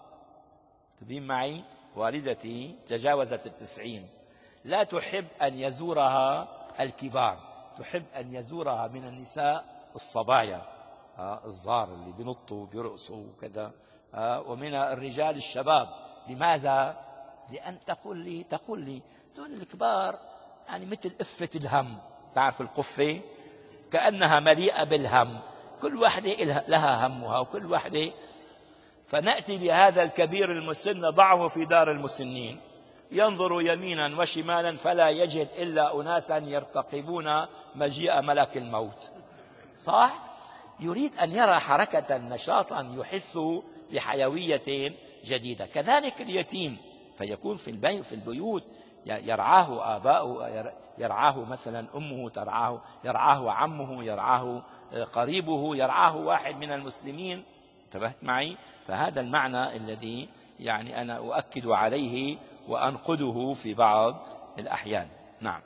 تبين معي؟ والدتي تجاوزت 90، لا تحب أن يزورها الكبار، تحب أن يزورها من النساء الصبايا الصغار اللي بينطوا بيرقصوا وكذا، ومن الرجال الشباب. لماذا؟ لأن تقول لي دول الكبار يعني مثل قفة الهم، تعرف القفة كأنها مليئة بالهم، كل واحدة لها همها وكل واحدة. فنأتي بهذا الكبير المسن نضعه في دار المسنين، ينظر يمينا وشمالا فلا يجد إلا أناسا يرتقبون مجيء ملك الموت. صح؟ يريد أن يرى حركة، نشاطا، يحس بحيوية جديدة. كذلك اليتيم فيكون في البيوت يرعاه آباؤه، يرعاه مثلا أمه ترعاه، يرعاه عمه، يرعاه قريبه، يرعاه واحد من المسلمين. انتبهت معي؟ فهذا المعنى الذي يعني أنا أؤكد عليه وأنقده في بعض الأحيان. نعم.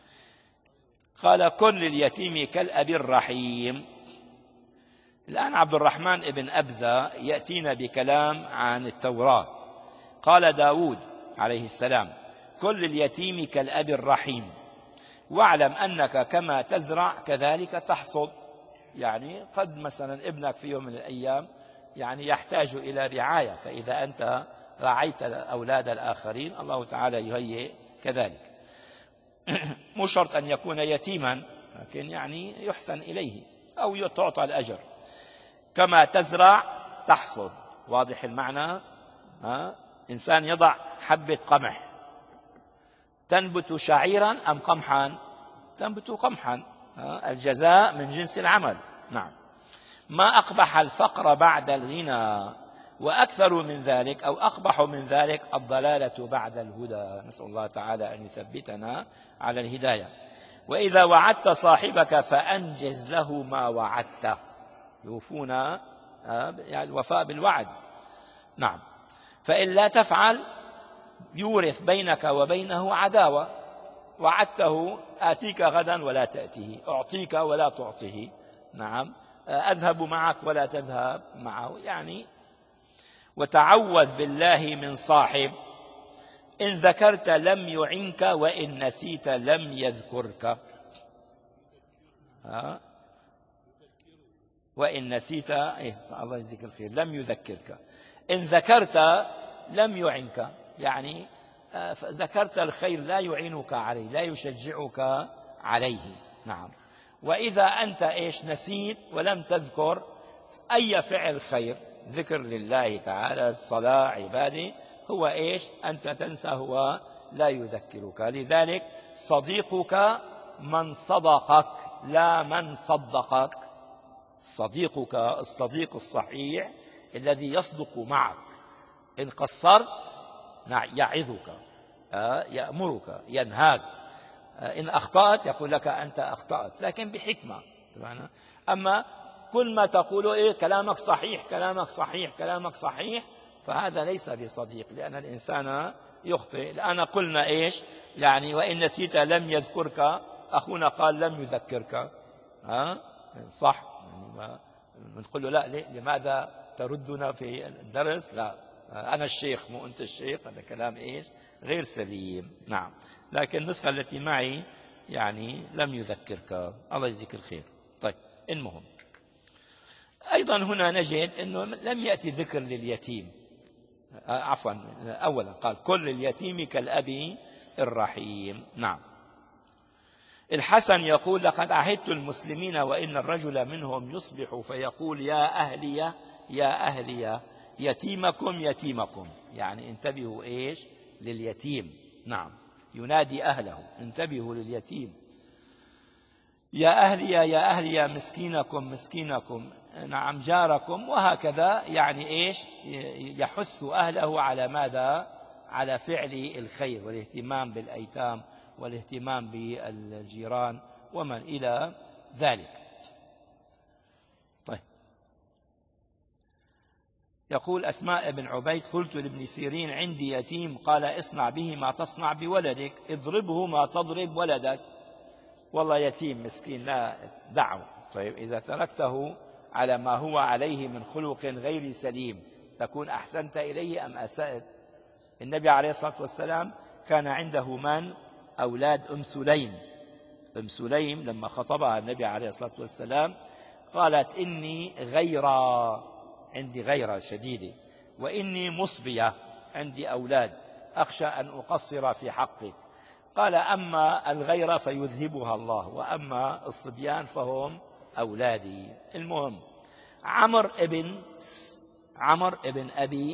قال: كن لليتيم كالأب الرحيم. الآن عبد الرحمن ابن أبزة يأتينا بكلام عن التوراة. قال داود عليه السلام: كن لليتيم كالأب الرحيم، واعلم أنك كما تزرع كذلك تحصد. يعني قد مثلا ابنك في يوم من الأيام يعني يحتاج إلى رعاية، فإذا أنت رعيت أولاد الآخرين الله تعالى يهيئ كذلك. مو شرط أن يكون يتيما، لكن يعني يحسن إليه أو تعطى الأجر. كما تزرع تحصد، واضح المعنى؟ إنسان يضع حبة قمح، تنبت شعيرا أم قمحا؟ تنبت قمحا، الجزاء من جنس العمل. نعم. ما أقبح الفقر بعد الغنى، وأكثر من ذلك أو أقبح من ذلك الضلالة بعد الهدى. نسأل الله تعالى أن يثبتنا على الهداية. وإذا وعدت صاحبك فأنجز له ما وعدته، يوفون يعني الوفاء بالوعد. نعم. فإن لا تفعل يورث بينك وبينه عداوة. وعدته آتيك غدا ولا تأتيه، أعطيك ولا تعطيه، نعم، أذهب معك ولا تذهب معه يعني. وتعوذ بالله من صاحب إن ذكرت لم يعنك وإن نسيت لم يذكرك. وإن نسيت الله يجزيك الخير لم يذكرك، إن ذكرت لم يعنك، يعني ذكرت الخير لا يعينك عليه، لا يشجعك عليه. نعم. وإذا أنت نسيت ولم تذكر أي فعل خير، ذكر لله تعالى، الصلاة، عباده، هو أنت تنسى، هو لا يذكرك. لذلك صديقك من صدقك لا من صدقك. صديقك الصديق الصحيح الذي يصدق معك، إن قصرت يعظك، يأمرك، ينهاك، إن أخطأت يقول لك أنت أخطأت، لكن بحكمة. أما كل ما تقول كلامك صحيح كلامك صحيح كلامك صحيح، فهذا ليس بصديق، لأن الإنسان يخطئ. الآن قلنا يعني وإن نسيت لم يذكرك، أخونا قال لم يذكرك، صح، يعني نقول له لا، لماذا تردنا في الدرس؟ لا، أنا الشيخ مو أنت الشيخ، هذا كلام غير سليم. نعم. لكن النسخة التي معي يعني لم يذكرك، الله يجزيك الخير. طيب، المهم أيضا هنا نجد أنه لم يأتي ذكر لليتيم، عفوا، أولا قال كل اليتيم كالأب الرحيم. نعم. الحسن يقول لقد عهدت المسلمين وإن الرجل منهم يصبح فيقول يا أهلي يا أهلي يتيمكم يتيمكم، يعني انتبهوا لليتيم. نعم، ينادي أهله، انتبهوا لليتيم. يا أهلي يا أهلي مسكينكم مسكينكم، نعم، جاركم، وهكذا. يعني يحث أهله على ماذا؟ على فعل الخير والاهتمام بالأيتام والاهتمام بالجيران ومن إلى ذلك. طيب، يقول أسماء بن عبيد قلت لابن سيرين عندي يتيم، قال اصنع به ما تصنع بولدك، اضربه ما تضرب ولدك. والله يتيم مسكين، لا دعه. طيب، إذا تركته على ما هو عليه من خلق غير سليم تكون أحسنت إليه أم أسأت؟ النبي عليه الصلاة والسلام كان عنده من؟ أولاد أم سليم. أم سليم لما خطبها النبي عليه الصلاة والسلام قالت إني عندي غيرة شديدة، وإني مصبية، عندي أولاد، أخشى أن أقصر في حقك. قال أما الغيرة فيذهبها الله، وأما الصبيان فهم أولادي. المهم عمر ابن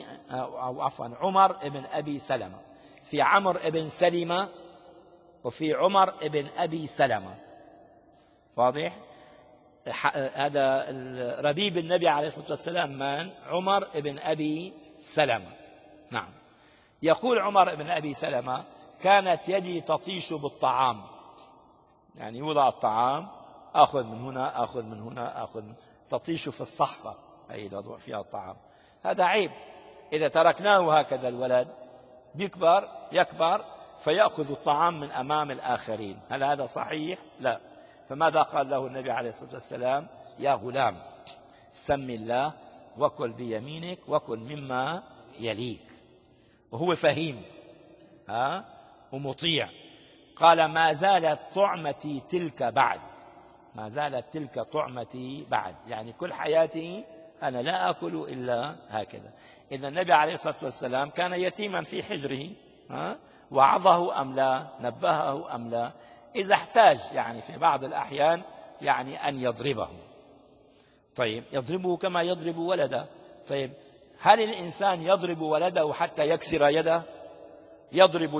أبي سلمة، في عمر ابن سلمة وفي عمر ابن أبي سلمة، واضح؟ هذا ربيب النبي عليه الصلاة والسلام من؟ عمر ابن أبي سلمة. نعم. يقول عمر ابن أبي سلمة كانت يدي تطيش بالطعام، يعني يوضع الطعام، أخذ من هنا أخذ من هنا أخذ من، تطيش في الصحفة، أي نضع فيها الطعام. هذا عيب. إذا تركناه هكذا الولد يكبر فيأخذ الطعام من أمام الآخرين، هل هذا صحيح؟ لا. فماذا قال له النبي عليه الصلاة والسلام؟ يا غلام سم الله وكل بيمينك وكل مما يليك. وهو فهيم ومطيع. قال ما زالت طعمتي تلك بعد، ما زالت تلك طعمتي بعد، يعني كل حياتي أنا لا أكل إلا هكذا. إذا النبي عليه الصلاة والسلام كان يتيما في حجره، وعظه أم لا؟ نبهه أم لا؟ إذا احتاج يعني في بعض الأحيان يعني أن يضربه. طيب، يضربه كما يضرب ولده. طيب، هل الإنسان يضرب ولده حتى يكسر يده؟ يضرب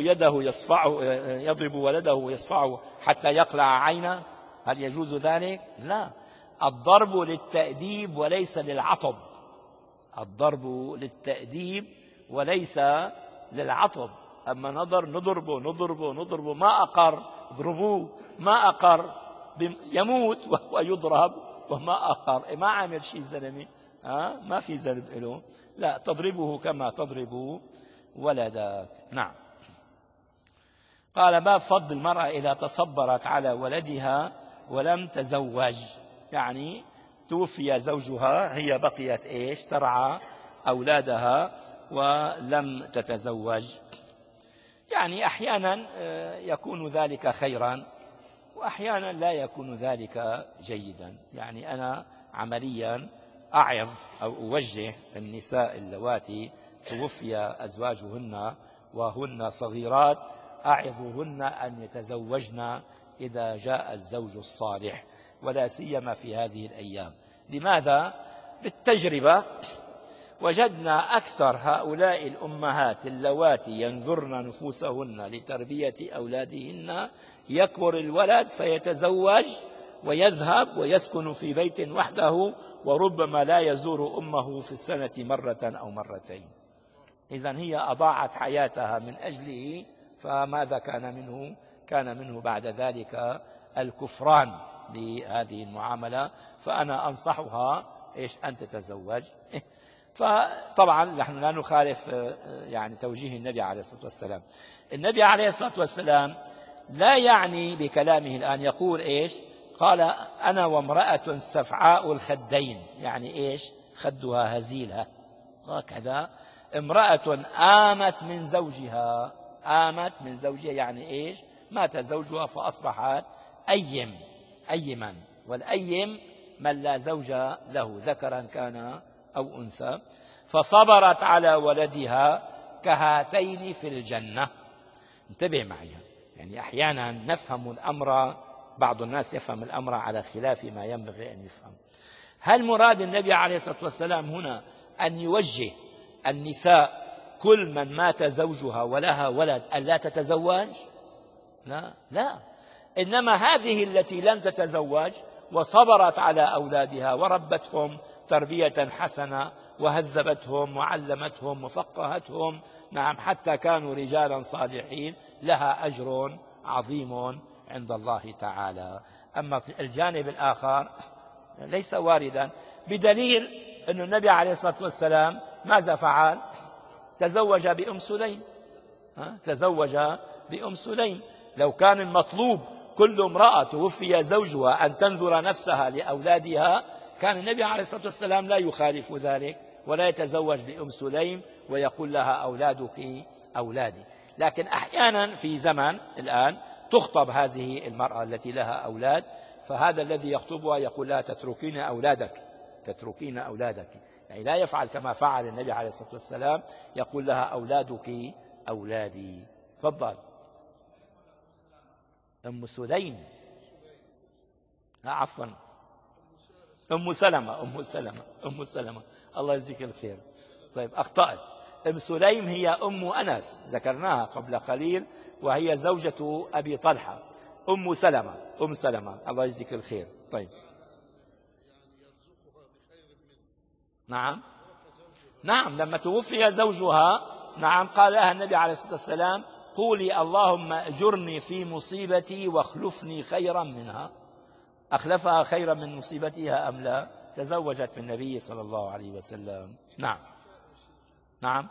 ولده ويصفعه حتى يقلع عينه؟ هل يجوز ذلك؟ لا. الضرب للتأديب وليس للعطب. الضرب للتأديب وليس للعطب. أما نضربه ما أقر ضربوه، ما أقر يموت وهو يضرب وما أقر، ما عمل شيء زلمي، ما في ذنب له. لا، تضربه كما تضرب ولدك. نعم. قال باب فضل المرأة إذا تصبرت على ولدها ولم تزوج، يعني توفي زوجها، هي بقيت ترعى أولادها ولم تتزوج. يعني أحيانا يكون ذلك خيرا وأحيانا لا يكون ذلك جيدا. يعني أنا عمليا أعظ أو أوجه النساء اللواتي توفي أزواجهن وهن صغيرات، أعظهن أن يتزوجن إذا جاء الزوج الصالح، ولا سيما في هذه الأيام. لماذا؟ بالتجربة وجدنا أكثر هؤلاء الأمهات اللواتي ينذرن نفوسهن لتربية أولادهن يكبر الولد فيتزوج ويذهب ويسكن في بيت وحده، وربما لا يزور أمه في السنة مرة أو مرتين. إذن هي أضاعت حياتها من أجله، فماذا كان منه؟ كان منه بعد ذلك الكفران لهذه المعاملة. فأنا أنصحها أن تتزوج. فطبعا نحن لا نخالف يعني توجيه النبي عليه الصلاة والسلام. النبي عليه الصلاة والسلام لا يعني بكلامه الآن يقول قال أنا وامرأة سفعاء الخدين، يعني خدها هزيلة هكذا. امرأة آمت من زوجها، آمت من زوجها يعني مات زوجها فأصبحت أيما، والأيم من لا زوج له ذكرا كان أو أنثى، فصبرت على ولدها كهاتين في الجنة. انتبه معي، يعني أحيانا نفهم الأمر، بعض الناس يفهم الأمر على خلاف ما ينبغي أن يفهم. هل مراد النبي عليه الصلاة والسلام هنا أن يوجه النساء كل من مات زوجها ولها ولد أن لا تتزوج؟ لا، إنما هذه التي لم تتزوج وصبرت على أولادها وربتهم تربية حسنة وهذبتهم وعلمتهم وفقهتهم، نعم، حتى كانوا رجالا صالحين، لها أجر عظيم عند الله تعالى. أما الجانب الآخر ليس واردا، بدليل أن النبي عليه الصلاة والسلام ماذا فعل؟ تزوج بأم سليم. لو كان المطلوب كل امرأة توفي زوجها أن تنذر نفسها لأولادها، كان النبي عليه الصلاة والسلام لا يخالف ذلك ولا يتزوج بأم سليم ويقول لها أولادك أولادي. لكن أحيانا في زمن الآن تخطب هذه المرأة التي لها أولاد، فهذا الذي يخطبها يقول لها تتركين أولادك، يعني لا يفعل كما فعل النبي عليه الصلاة والسلام، يقول لها أولادك أولادي. تفضل. أم سليم، عفوا، أم سلمة، الله يجزيك الخير. طيب، أخطأت. أم سليم هي أم أنس، ذكرناها قبل قليل، وهي زوجة أبي طلحة. أم سلمة، الله يجزيك الخير. طيب، نعم، لما توفي زوجها، نعم، قال لها النبي عليه الصلاة والسلام قولي اللهم أجرني في مصيبتي واخلفني خيرا منها. أخلفها خيرا من مصيبتها أم لا؟ تزوجت بالنبي صلى الله عليه وسلم. نعم،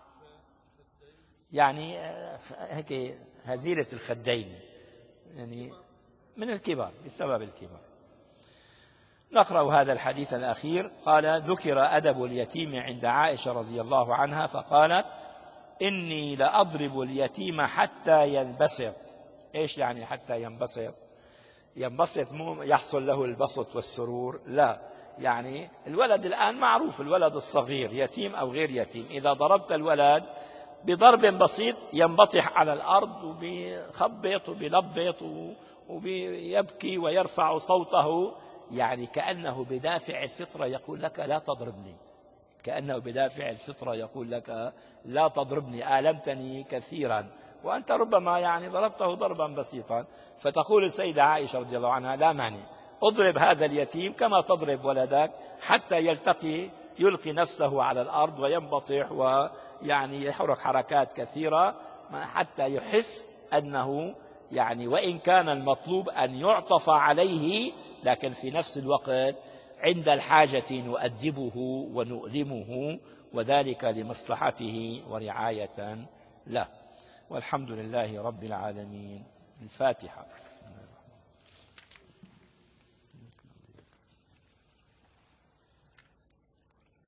يعني هيك هزيلة الخدين، يعني من الكبر، بسبب الكبر. نقرأ هذا الحديث الأخير. قال ذكر أدب اليتيم عند عائشة رضي الله عنها فقالت إني لأضرب اليتيم حتى ينبسط. إيش يعني حتى ينبسط؟ ينبسط مو يحصل له البسط والسرور، لا، يعني الولد الآن معروف، الولد الصغير يتيم أو غير يتيم، إذا ضربت الولد بضرب بسيط ينبطح على الأرض وبيخبط وبيلبط وبيبكي ويرفع صوته، يعني كأنه بدافع الفطرة يقول لك لا تضربني، لا تضربني، آلمتني كثيرا، وأنت ربما يعني ضربته ضربا بسيطا. فتقول السيدة عائشة رضي الله عنها لا مانع، اضرب هذا اليتيم كما تضرب ولدك حتى يلقي نفسه على الأرض وينبطح ويعني يحرك حركات كثيرة حتى يحس أنه يعني وإن كان المطلوب أن يعطف عليه، لكن في نفس الوقت عند الحاجة نؤدبه ونؤلمه، وذلك لمصلحته ورعاية له. والحمد لله رب العالمين. الفاتحة.